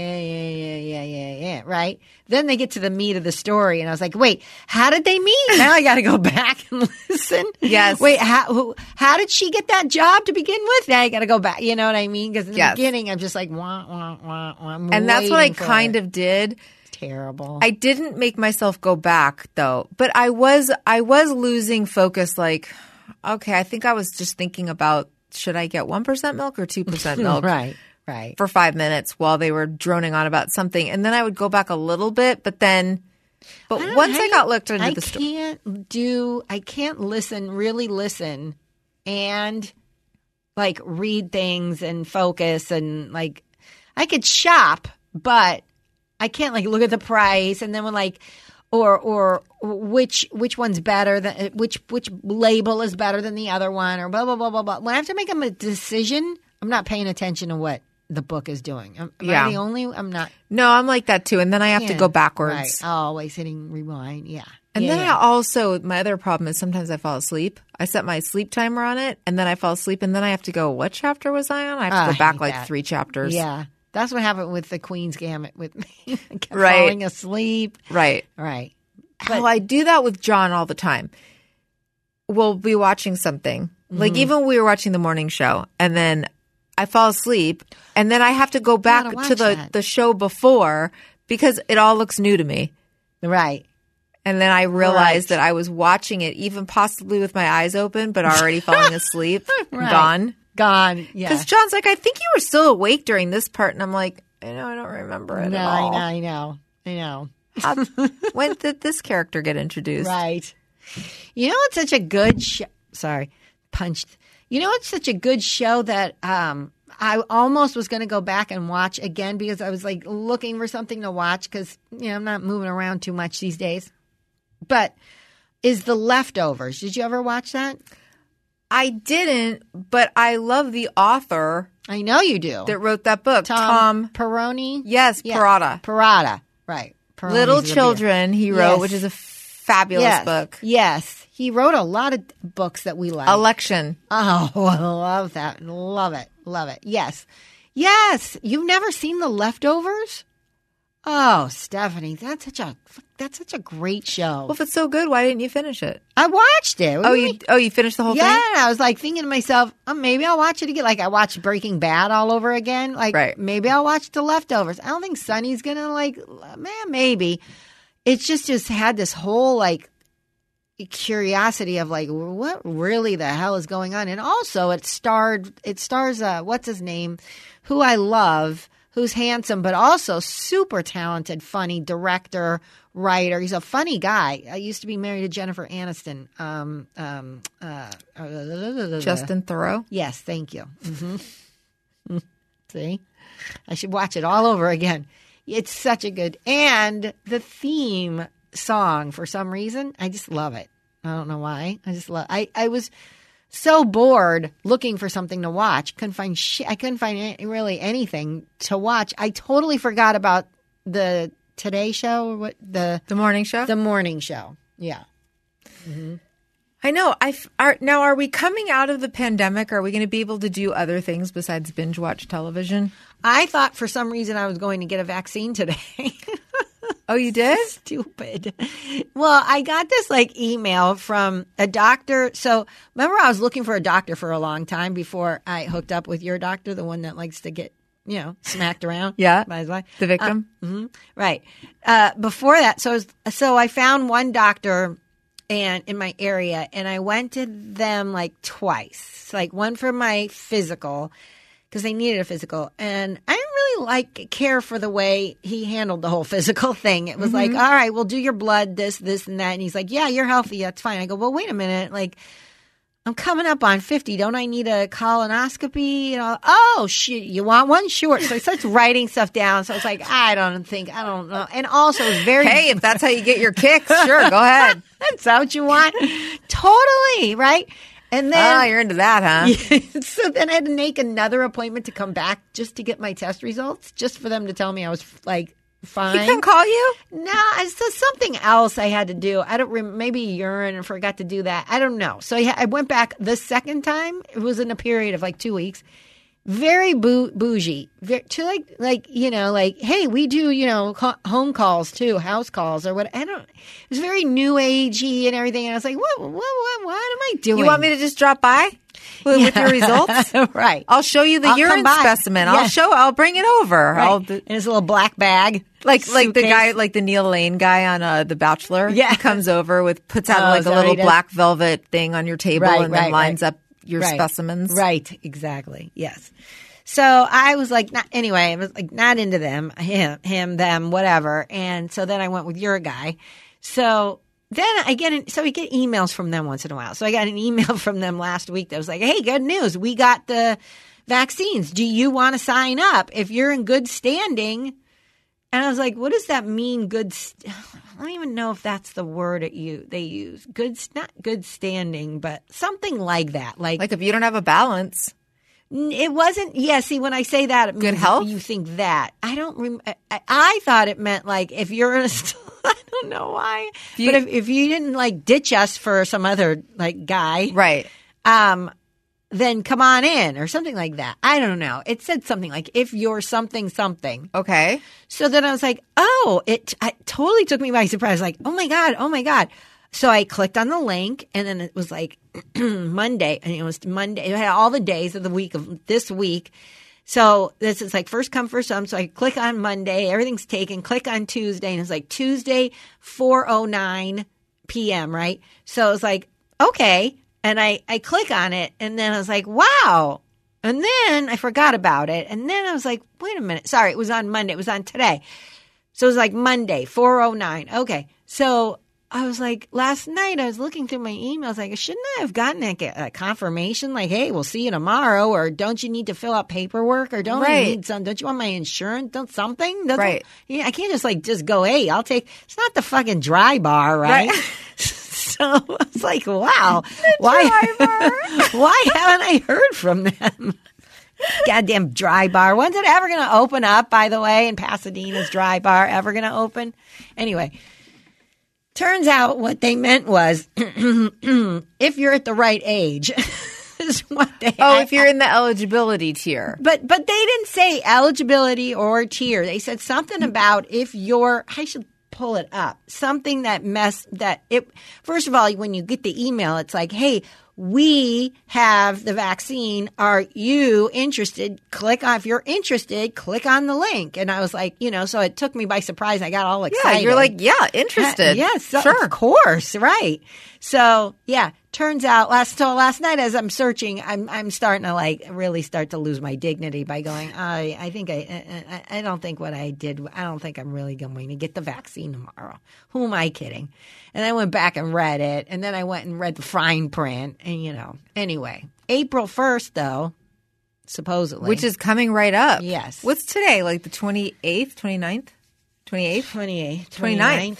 yeah, right? Then they get to the meat of the story, and I was like, wait, how did they meet? Now I got to go back and listen. Yes. Wait, how did she get that job to begin with? Now I got to go back. You know what I mean? Because in the beginning, I'm just like, wah, wah, wah, wah. And that's what I kind of did. Terrible. I didn't make myself go back, though. But I was losing focus, like, okay, I think I was just thinking about, should I get 1% milk or 2% milk? Right. For 5 minutes while they were droning on about something. And then I would go back a little bit, but once I got looked into the story. I can't really listen and like read things and focus, and like I could shop, but I can't like look at the price and then when like or which one's better than which label is better than the other one, or blah blah blah blah blah. When I have to make a decision, I'm not paying attention to what the book is doing. Am I the only? I'm not. No, I'm like that too, and then I have to go backwards. Right. Always hitting rewind. Yeah. And then I also, my other problem is sometimes I fall asleep. I set my sleep timer on it, and then I fall asleep, and then I have to go, what chapter was I on? I have to go back like 3 chapters. Yeah. That's what happened with the Queen's Gambit with me. I kept right. falling asleep. Right. Right. But I do that with John all the time. We'll be watching something. Mm-hmm. Like even we were watching the morning show, and then I fall asleep, and then I have to go back to the show before because it all looks new to me. Right. And then I realized that I was watching it, even possibly with my eyes open, but already falling asleep. Gone. Yeah. Because John's like, I think you were still awake during this part. And I'm like, I don't remember it at all. I know. When did this character get introduced? Right. You know, it's such a good show. Sorry, punched. You know, it's such a good show that I almost was going to go back and watch again because I was like looking for something to watch because, I'm not moving around too much these days. But is The Leftovers. Did you ever watch that? I didn't, but I love the author. I know you do. That wrote that book. Tom Peroni? Yes, Parada. Parada, right. Peroni's Little Children, he wrote, which is a fabulous book. Yes. He wrote a lot of books that we like. Election. Oh, I love that. Love it. Yes. You've never seen The Leftovers? Oh, Stephanie, that's such a great show. Well, if it's so good, why didn't you finish it? I watched it. You finished the whole thing? Yeah, I was like thinking to myself, maybe I'll watch it again. Like I watched Breaking Bad all over again. Like maybe I'll watch The Leftovers. I don't think Sonny's gonna maybe. It's just had this whole like curiosity of like what really the hell is going on, and also it stars what's his name, who I love. Who's handsome, but also super talented, funny director, writer. He's a funny guy. I used to be married to Jennifer Aniston. Justin Theroux? Yes, thank you. Mm-hmm. See? I should watch it all over again. It's such a good... And the theme song, for some reason, I just love it. I don't know why. I just love... I was... so bored looking for something to watch. I couldn't find really anything to watch. I totally forgot about the Today Show or what the morning show. The morning show. Yeah. Mm-hmm. I know. Now, are we coming out of the pandemic? Are we going to be able to do other things besides binge watch television? I thought for some reason I was going to get a vaccine today. Oh, you did? Stupid. Well, I got this email from a doctor. So remember I was looking for a doctor for a long time before I hooked up with your doctor, the one that likes to get, smacked around. Yeah. By his wife. The victim. Mm-hmm. Right. Before that, so I found one doctor in my area and I went to them twice. One for my physical because they needed a physical. And I didn't really care for the way he handled the whole physical thing. It was all right, we'll do your blood, this, and that. And he's like, yeah, you're healthy. That's fine. I go, well, wait a minute. I'm coming up on 50. Don't I need a colonoscopy? Oh, shit. You want one? Sure. So he starts writing stuff down. So it's I don't know. And also it's very... Hey, if that's how you get your kicks, sure, go ahead. That's what you want? Totally, right? And then, you're into that, huh? So then I had to make another appointment to come back just to get my test results, just for them to tell me I was fine. He couldn't call you? No, it's something else I had to do. I don't maybe urine and forgot to do that. I don't know. So I went back the second time. It was in a period of 2 weeks. Very bougie. To hey, we do, home calls too, house calls or what. It was very new agey and everything. And I was like, what am I doing? You want me to just drop by with your results? Right. I'll show you the urine specimen. Yeah. I'll bring it over. Right. And it's a little black bag. Like the guy, the Neil Lane guy on The Bachelor. Yeah. He comes over puts out a little black velvet thing on your table and then lines up your specimens. Right, exactly. Yes. So I was anyway, I was not into them, him, them, whatever. And so then I went with your guy. So then we get emails from them once in a while. So I got an email from them last week that was like, hey, good news. We got the vaccines. Do you want to sign up if you're in good standing? And I was like, what does that mean? I don't even know if that's the word they use. Not good standing, but something like that. Like if you don't have a balance. It wasn't. Yeah. See, when I say that, it means good health. You think that. I don't. I thought it meant if you're in a. I don't know why. But if you didn't ditch us for some other guy, right? Then come on in or something like that. I don't know. It said something if you're something. Okay. So then I was like, oh, it totally took me by surprise. Oh my God. So I clicked on the link, and then it was like Monday, and it was Monday. It had all the days of the week of this week. So this is like first come, first served. So I click on Monday, everything's taken. Click on Tuesday, and it's like Tuesday, 4:09 p.m., right? So it was like, okay. And I click on it, and then I was like, wow. And then I forgot about it. And then I was like, wait a minute. Sorry, it was on Monday. It was on today. So it was like Monday, 4:09. Okay. So I was like, last night I was looking through my emails, like, shouldn't I have gotten a confirmation? Like, hey, we'll see you tomorrow. Or don't you need to fill out paperwork? Or don't I need some? Don't you want my insurance? Don't something? Right. Yeah, I can't just go, hey, I'll take. It's not the fucking dry bar, right? So I was like, wow, why haven't I heard from them? Goddamn dry bar. When's it ever going to open up, by the way? In Pasadena's dry bar ever going to open? Anyway, turns out what they meant was if you're at the right age is what they if you're in the eligibility tier. But they didn't say eligibility or tier. They said something about if you're – I should pull it up. Something first of all, when you get the email, it's like, hey, we have the vaccine. Are you interested? If you're interested, click on the link. And I was like, so it took me by surprise. I got all excited. Yeah, you're like, yeah, interested. Yes, sure. Of course, right. So, yeah, turns out last night as I'm searching, I'm starting to like really start to lose my dignity by going, I don't think what I did, I don't think I'm really going to get the vaccine tomorrow. Who am I kidding? And I went back and read it, and then I went and read the fine print, and anyway, April 1st though, supposedly. Which is coming right up. Yes. What's today, like the 28th, 29th? 28th? 28th. 29th.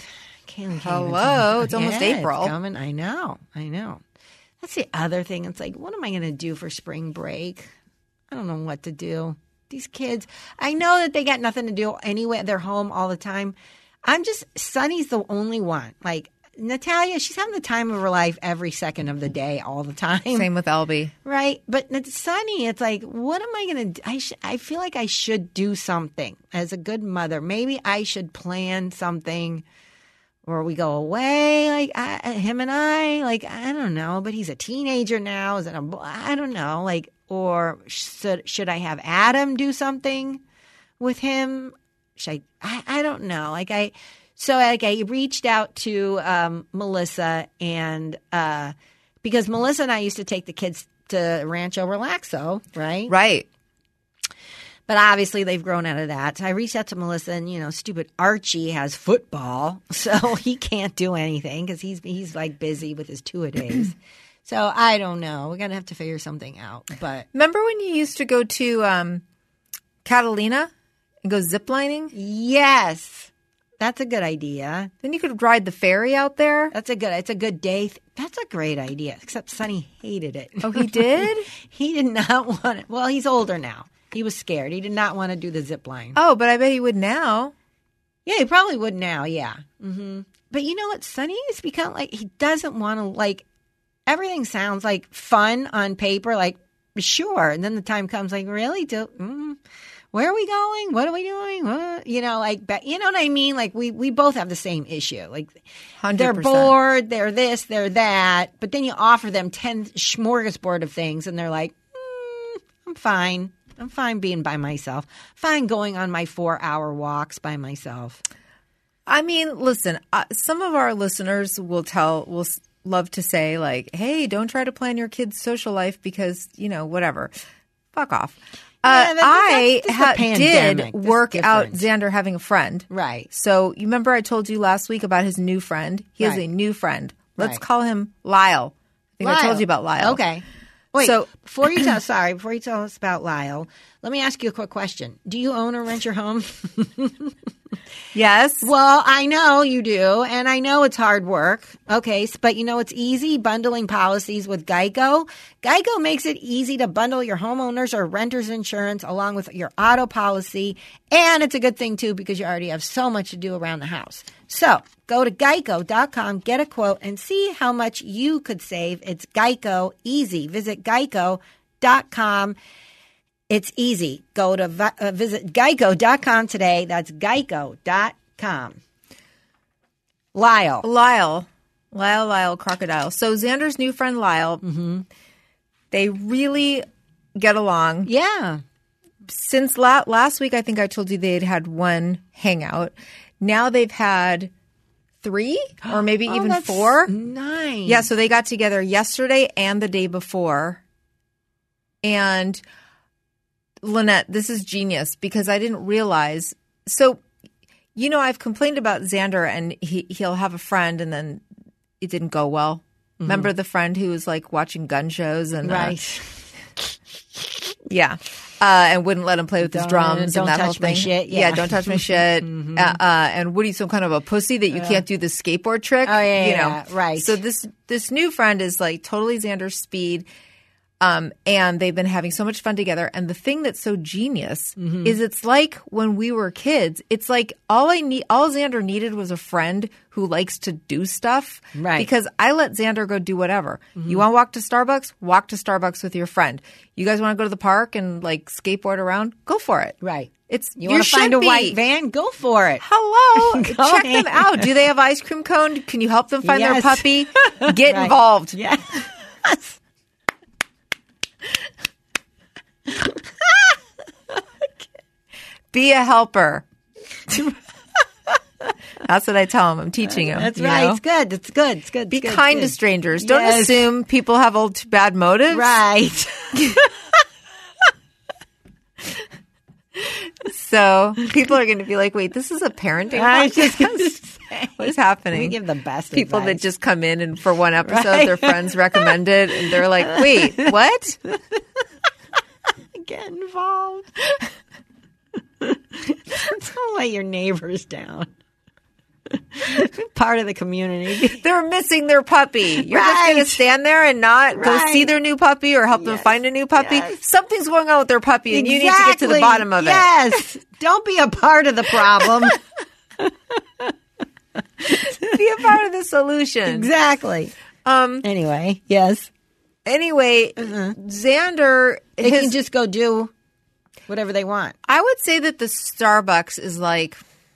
Hello, it's almost April. It's coming. I know. That's the other thing. It's like, what am I going to do for spring break? I don't know what to do. These kids, I know that they got nothing to do anyway. They're home all the time. Sunny's the only one. Like, Natalia, she's having the time of her life every second of the day, all the time. Same with Elby. Right. But Sunny, it's like, what am I going to do? I feel like I should do something as a good mother. Maybe I should plan something. Or we go away, like him and I, like, I don't know, but he's a teenager now. I don't know, like, or should I have Adam do something with him? I don't know. I reached out to Melissa and because Melissa and I used to take the kids to Rancho Relaxo, right? Right. But obviously they've grown out of that. So I reached out to Melissa and, stupid Archie has football, so he can't do anything because he's like busy with his two-a-days. So I don't know. We're going to have to figure something out. But remember when you used to go to Catalina and go ziplining? Yes. That's a good idea. Then you could ride the ferry out there. It's a good day. That's a great idea, except Sonny hated it. Oh, he did? He did not want it. Well, he's older now. He was scared. He did not want to do the zip line. Oh, but I bet he would now. Yeah, he probably would now, yeah. Mm-hmm. But you know what? Sonny has become like, he doesn't want to, like, everything sounds like fun on paper, like, sure. And then the time comes, like, really? Where are we going? What are we doing? What? You know what I mean? Like, we both have the same issue. Like, 100%. They're bored, they're this, they're that. But then you offer them 10 smorgasbord of things, and they're like, I'm fine. I'm fine being by myself. Fine going on my 4-hour walks by myself. I mean, listen, some of our listeners will love to say, like, hey, don't try to plan your kid's social life because, whatever. Fuck off. I did work out Xander having a friend. Right. So you remember I told you last week about his new friend? He has a new friend. Let's call him Lyle. I told you about Lyle. Okay. Wait, so before you tell us about Lyle, let me ask you a quick question. Do you own or rent your home? Yes. Well, I know you do, and I know it's hard work. Okay, but it's easy bundling policies with Geico. Geico makes it easy to bundle your homeowners or renters insurance along with your auto policy, and it's a good thing, too, because you already have so much to do around the house. So go to geico.com, get a quote, and see how much you could save. It's Geico easy. Visit geico.com. It's easy. Go to visit geico.com today. That's geico.com. Lyle. Lyle, Crocodile. So Xander's new friend Lyle, they really get along. Yeah. Since last week, I think I told you they'd had one hangout. Now they've had 3 or maybe even that's 4. Nice. Yeah, so they got together yesterday and the day before. And Lynette, this is genius because I didn't realize. So, I've complained about Xander and he'll have a friend and then it didn't go well. Remember the friend who was like watching gun shows and Right. yeah. And wouldn't let him play with his drums don't and that touch whole thing. my shit. Yeah, Yeah. don't touch my shit. And Woody's some kind of a pussy that you can't do the skateboard trick. Oh, yeah, right. So this new friend is like totally Xander's speed. And they've been having so much fun together. And the thing that's so genius is it's like when we were kids, it's like all Xander needed was a friend who likes to do stuff. Right. Because I let Xander go do whatever. You want to walk to Starbucks? Walk to Starbucks with your friend. You guys want to go to the park and like skateboard around? Go for it. Right. You want to find a should be. white van? Go for it. Hello. Go Check ahead. them out. Do they have ice cream cone? Can you help them find their Yes. puppy? Get Right. involved. Yeah. Be a helper. That's what I tell them. I'm teaching them. That's you right. know? It's good. It's good. It's good. Be It's good. kind It's to good. strangers. Don't Yes. assume people have bad motives. Right. So people are going to be like, wait, this is a parenting I was just gonna podcast? say. What is happening? We give the best people advice. that just come in and for one episode Right. their friends recommend it and they're like, wait, what? Get involved. Don't let your neighbors down. Part of the community. They're missing their puppy. You're just Right. going to stand there and not go Right. see their new puppy or help them Yes. find a new puppy? Yes. Something's going on with their puppy and you need to get to the bottom of it. Yes. Don't be a part of the problem. Be a part of the solution. Exactly. Anyway, yes. Anyway, Xander, They can just go do whatever they want. I would say that the Starbucks is like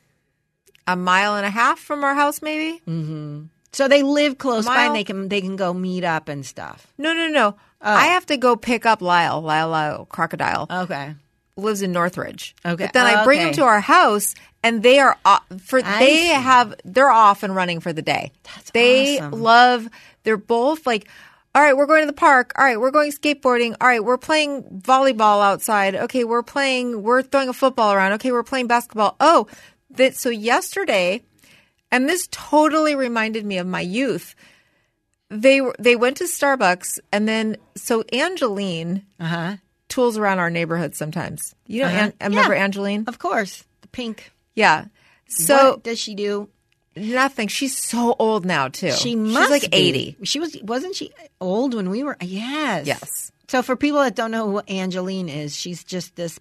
a mile and a half from our house, maybe. So they live close by Mile? and they can go meet up and stuff. No. I have to go pick up Lyle, Crocodile. Okay. Lives in Northridge. Okay. But then I bring him Okay. to our house and they are see. they're off and running for the day. They awesome. They're both like, all right, we're going to the park. All right, we're going skateboarding. All right, we're playing volleyball outside. Okay, we're throwing a football around. Okay, we're playing basketball. Oh, so yesterday, and this totally reminded me of my youth. They went to Starbucks and then so Angeline tools around our neighborhood sometimes. You know, remember Angeline? Of course. The pink. Yeah. So What does she do? nothing. She's so old now too. She must She's like be. 80. Wasn't she old when we were? Yes. Yes. So for people that don't know who Angeline is, she's just this.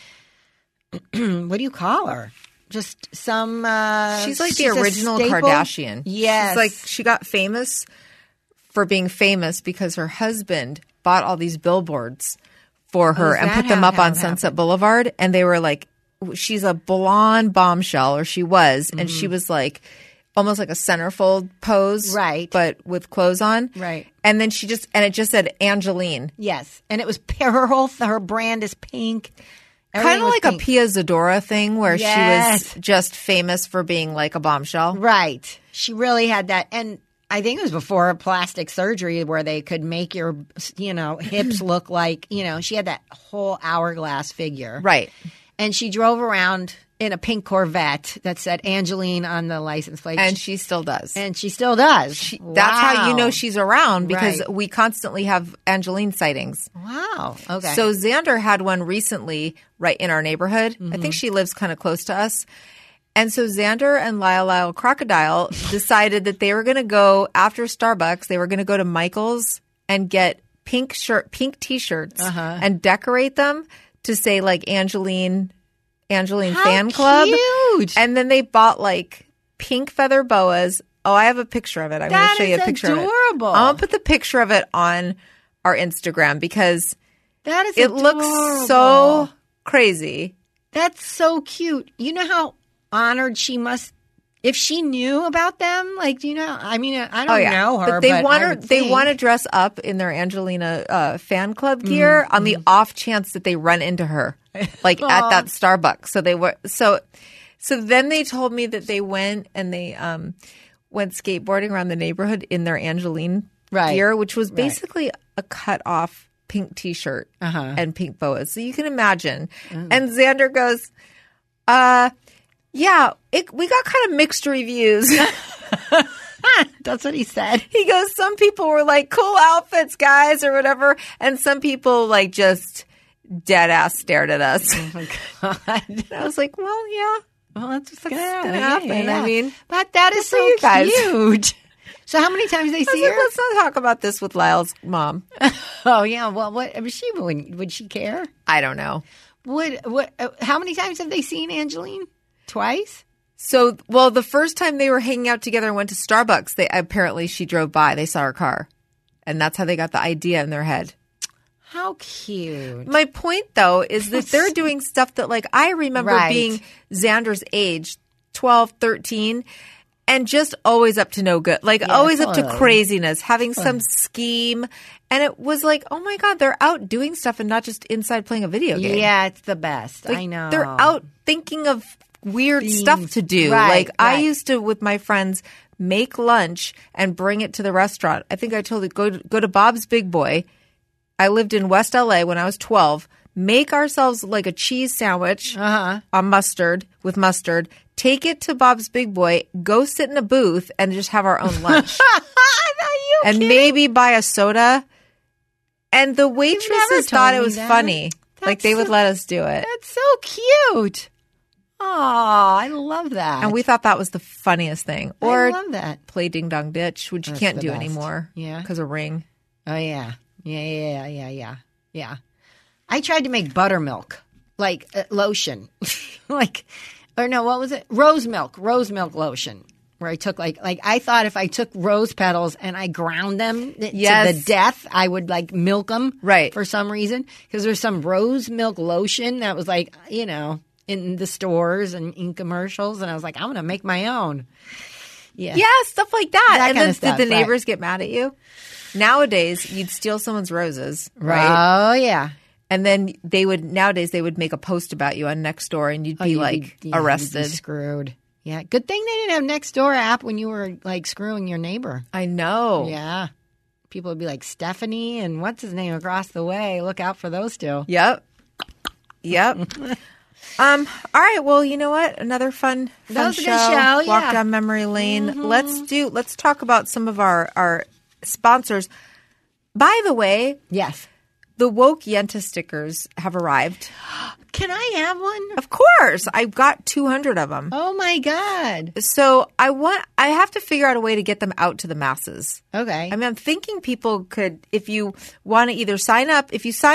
What do you call her? Just some. She's like the she's a original staple? Kardashian. Yes. She's like she got famous for being famous because her husband bought all these billboards for her and put them up on Sunset Boulevard, and they were like, she's a blonde bombshell, or she was, and she was like almost like a centerfold pose, Right. but with clothes on, Right. And then it just said Angeline, Yes, and it was her brand is pink. kind Everything of was like pink. a Pia Zadora thing, where she Yes. was just famous for being like a bombshell, Right. She really had that. And I think it was before plastic surgery where they could make your, hips look like, she had that whole hourglass figure. right? And she drove around in a pink Corvette that said Angeline on the license plate. And she still does. And she still does. That's how you Wow. know she's around, because Right. we constantly have Angeline sightings. Wow. Okay. So Xander had one recently right in our neighborhood. I think she lives kind of close to us. And so Xander and Lyle Crocodile decided that they were going to go after Starbucks. They were going to go to Michael's and get pink T-shirts and decorate them to say like Angeline How Fan Club. cute. And then they bought like pink feather boas. Oh, I have a picture of it. I'm going to show you a picture of it. adorable. I'm going to put the picture of it on our Instagram because That is it looks so crazy. That's so cute. You know how honored she must If she knew about them, like, you know, I mean, I don't know her, but they want I her. would They think. want to dress up in their Angelina fan club gear on the off chance that they run into her, like at that Starbucks. So they were so then they told me that they went and they went skateboarding around the neighborhood in their Angeline gear, which was basically a cut off pink T-shirt and pink boas. So you can imagine. And Xander goes, yeah, we got kind of mixed reviews. That's what he said. He goes, some people were like, cool outfits, guys, or whatever. And some people like just dead ass stared at us. Oh my God. And I was like, well, yeah. Well, that's what's going to happen. Yeah. I mean, but that is for so you guys. cute. So how many times they see her? Let's not talk about this with Lyle's mom. Oh, yeah. Well, what would she care? I don't know. How many times have they seen Angeline? Twice? So, well, the first time they were hanging out together and went to Starbucks, she drove by. They saw her car. And that's how they got the idea in their head. How cute. My point, though, is that they're doing stuff that, like, I remember being Xander's age, 12, 13, and just always up to no good. Like, always up to craziness, having some scheme. And it was like, oh, my God, they're out doing stuff and not just inside playing a video game. Yeah, it's the best. Like, I know. They're out thinking of weird stuff to do. I used to, with my friends, make lunch and bring it to the restaurant. I think I told you, go to Bob's Big Boy. I lived in West LA when I was 12. Make ourselves like a cheese sandwich on mustard, take it to Bob's Big Boy, go sit in a booth and just have our own lunch. And maybe buy a soda. And the waitresses thought it was funny. Like they would let us do it. That's so cute. Oh, I love that. And we thought that was the funniest thing. Or I love that. Play Ding Dong Ditch, which you can't do anymore. Yeah. Because of Ring. Oh, yeah. Yeah. I tried to make buttermilk, like lotion. What was it? Rose milk lotion. Where I took like I thought if I took rose petals and I ground them to the death, I would like milk them for some reason. Because there's some rose milk lotion that was like, you know, in the stores and in commercials. And I was like, I'm going to make my own. Yeah. Yeah, stuff like that. That and kind then of stuff, did the neighbors get mad at you? Nowadays, you'd steal someone's roses, right? Oh, yeah. And then nowadays they would make a post about you on Nextdoor and you'd be arrested. You'd be screwed. Yeah. Good thing they didn't have Nextdoor app when you were like screwing your neighbor. I know. Yeah. People would be like Stephanie and what's his name across the way. Look out for those two. Yep. All right. Well, you know what? Another fun that was show. A good show. Walk down memory lane. Mm-hmm. Let's talk about some of our sponsors. By the way, yes, the Woke Yenta stickers have arrived. Can I have one? Of course. I've got 200 of them. Oh my God. So I have to figure out a way to get them out to the masses. Okay. I mean, I'm thinking people could, if you want to either sign up,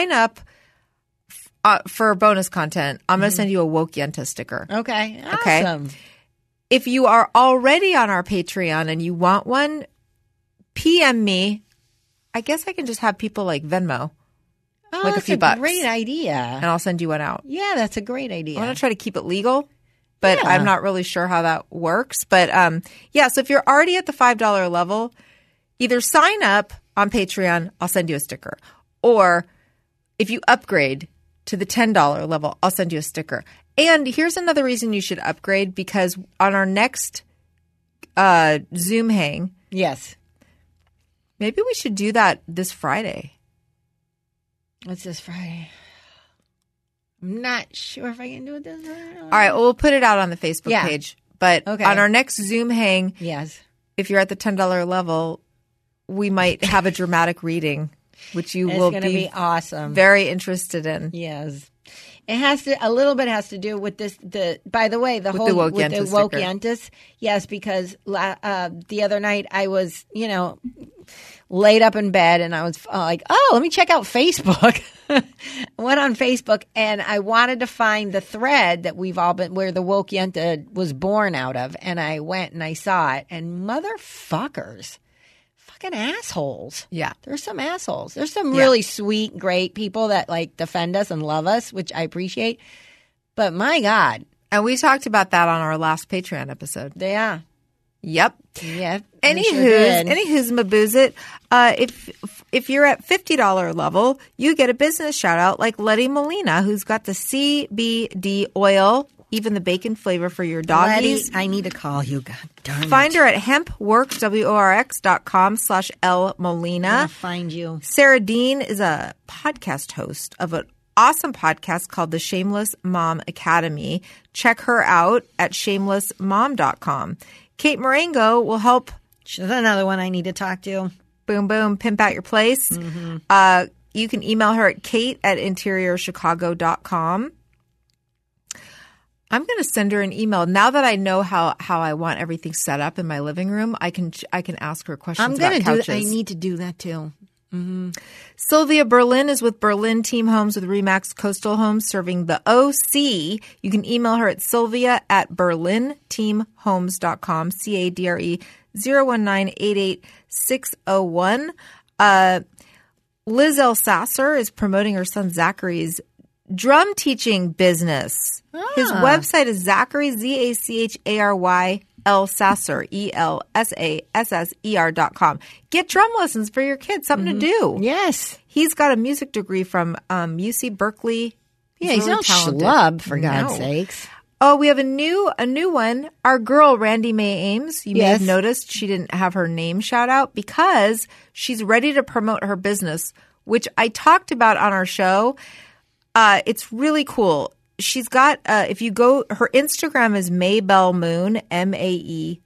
for bonus content, I'm going to send you a Woke Yenta sticker. Okay. Awesome. If you are already on our Patreon and you want one, PM me. I guess I can just have people like Venmo. Oh, like a few bucks. Great idea. And I'll send you one out. Yeah, that's a great idea. I want to try to keep it legal, but I'm not really sure how that works. But so if you're already at the $5 level, either sign up on Patreon, I'll send you a sticker. Or if you upgrade to the $10 level, I'll send you a sticker. And here's another reason you should upgrade, because on our next Zoom hang. Yes. Maybe we should do that this Friday. What's this Friday? I'm not sure if I can do it this Friday. All right. Well, we'll put it out on the Facebook page. But on our next Zoom hang, if you're at the $10 level, we might have a dramatic reading, which you will be awesome. Very interested in. Yes. It has to a little bit has to do with this. By the way, the Woke Yentas. Yes, because the other night I was, laid up in bed and I was like, oh, let me check out Facebook. Went on Facebook and I wanted to find the thread that we've all been where the Woke Yenta was born out of, and I went and I saw it, and motherfuckers. Fucking assholes. Yeah. There's some assholes. There's some really sweet, great people that like defend us and love us, which I appreciate. But my God, And we talked about that on our last Patreon episode. Yeah. Yep. Yeah. Anywho's Maboozit. If you're at $50 level, you get a business shout out like Letty Molina, who's got the CBD oil, even the bacon flavor for your doggies. Letty, I need to call you. God darn it. Find her at hempworks.com/LMolina. I'm gonna find you. Sarah Dean is a podcast host of an awesome podcast called The Shameless Mom Academy. Check her out at shamelessmom.com. Kate Marengo will help. She's another one I need to talk to. Boom, boom, pimp out your place. Mm-hmm. You can email her at kate@interiorchicago.com. I'm going to send her an email. Now that I know how I want everything set up in my living room, I can ask her questions about couches. I need to do that too. Mm-hmm. Sylvia Berlin is with Berlin Team Homes with RE/MAX Coastal Homes serving the OC. You can email her at sylvia@berlinteamhomes.com, CADRE 01988-601. Liz Elsasser is promoting her son Zachary's drum teaching business. His website is Zachary, ZACHARY, Elsasser, ELSASSER.com. Get drum lessons for your kids, something to do. Yes. He's got a music degree from UC Berkeley. Yeah, he's really no talented. schlub, for God's sakes. Oh, we have a new one. Our girl, Randy Mae Ames. You may have noticed she didn't have her name shout out because she's ready to promote her business, which I talked about on our show. It's really cool. She's got, if you go, her Instagram is Maybelle Moon, MAEBELLE,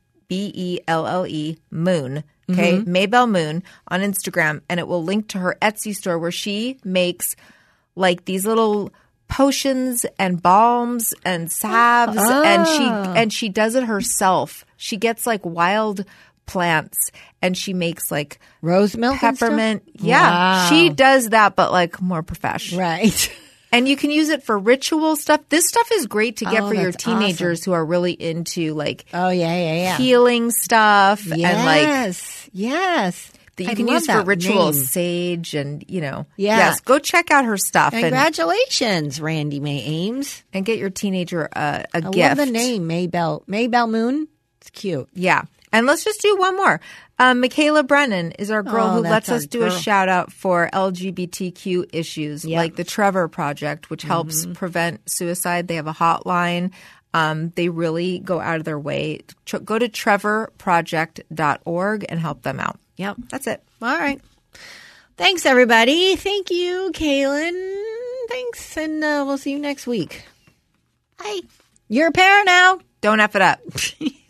Moon. Okay. Mm-hmm. Maybelle Moon on Instagram. And it will link to her Etsy store where she makes like these little potions and balms and salves. And she does it herself. She gets like wild plants and she makes like rose milk, peppermint. And stuff? Yeah. Wow. She does that, but like more professional. Right. And you can use it for ritual stuff. This stuff is great to get for your that's teenagers who are really into like healing stuff and like yes. that you can use for rituals, sage and yes. Go check out her stuff. Congratulations, Randy Mae Ames, and get your teenager a gift. I love the name Maybelle Moon. It's cute. Yeah. And let's just do one more. Michaela Brennan is our girl who lets us do a shout out for LGBTQ issues like the Trevor Project, which helps prevent suicide. They have a hotline. They really go out of their way. Go to trevorproject.org and help them out. Yep. That's it. All right. Thanks, everybody. Thank you, Kaylin. Thanks. And we'll see you next week. Bye. You're a parent now. Don't F it up.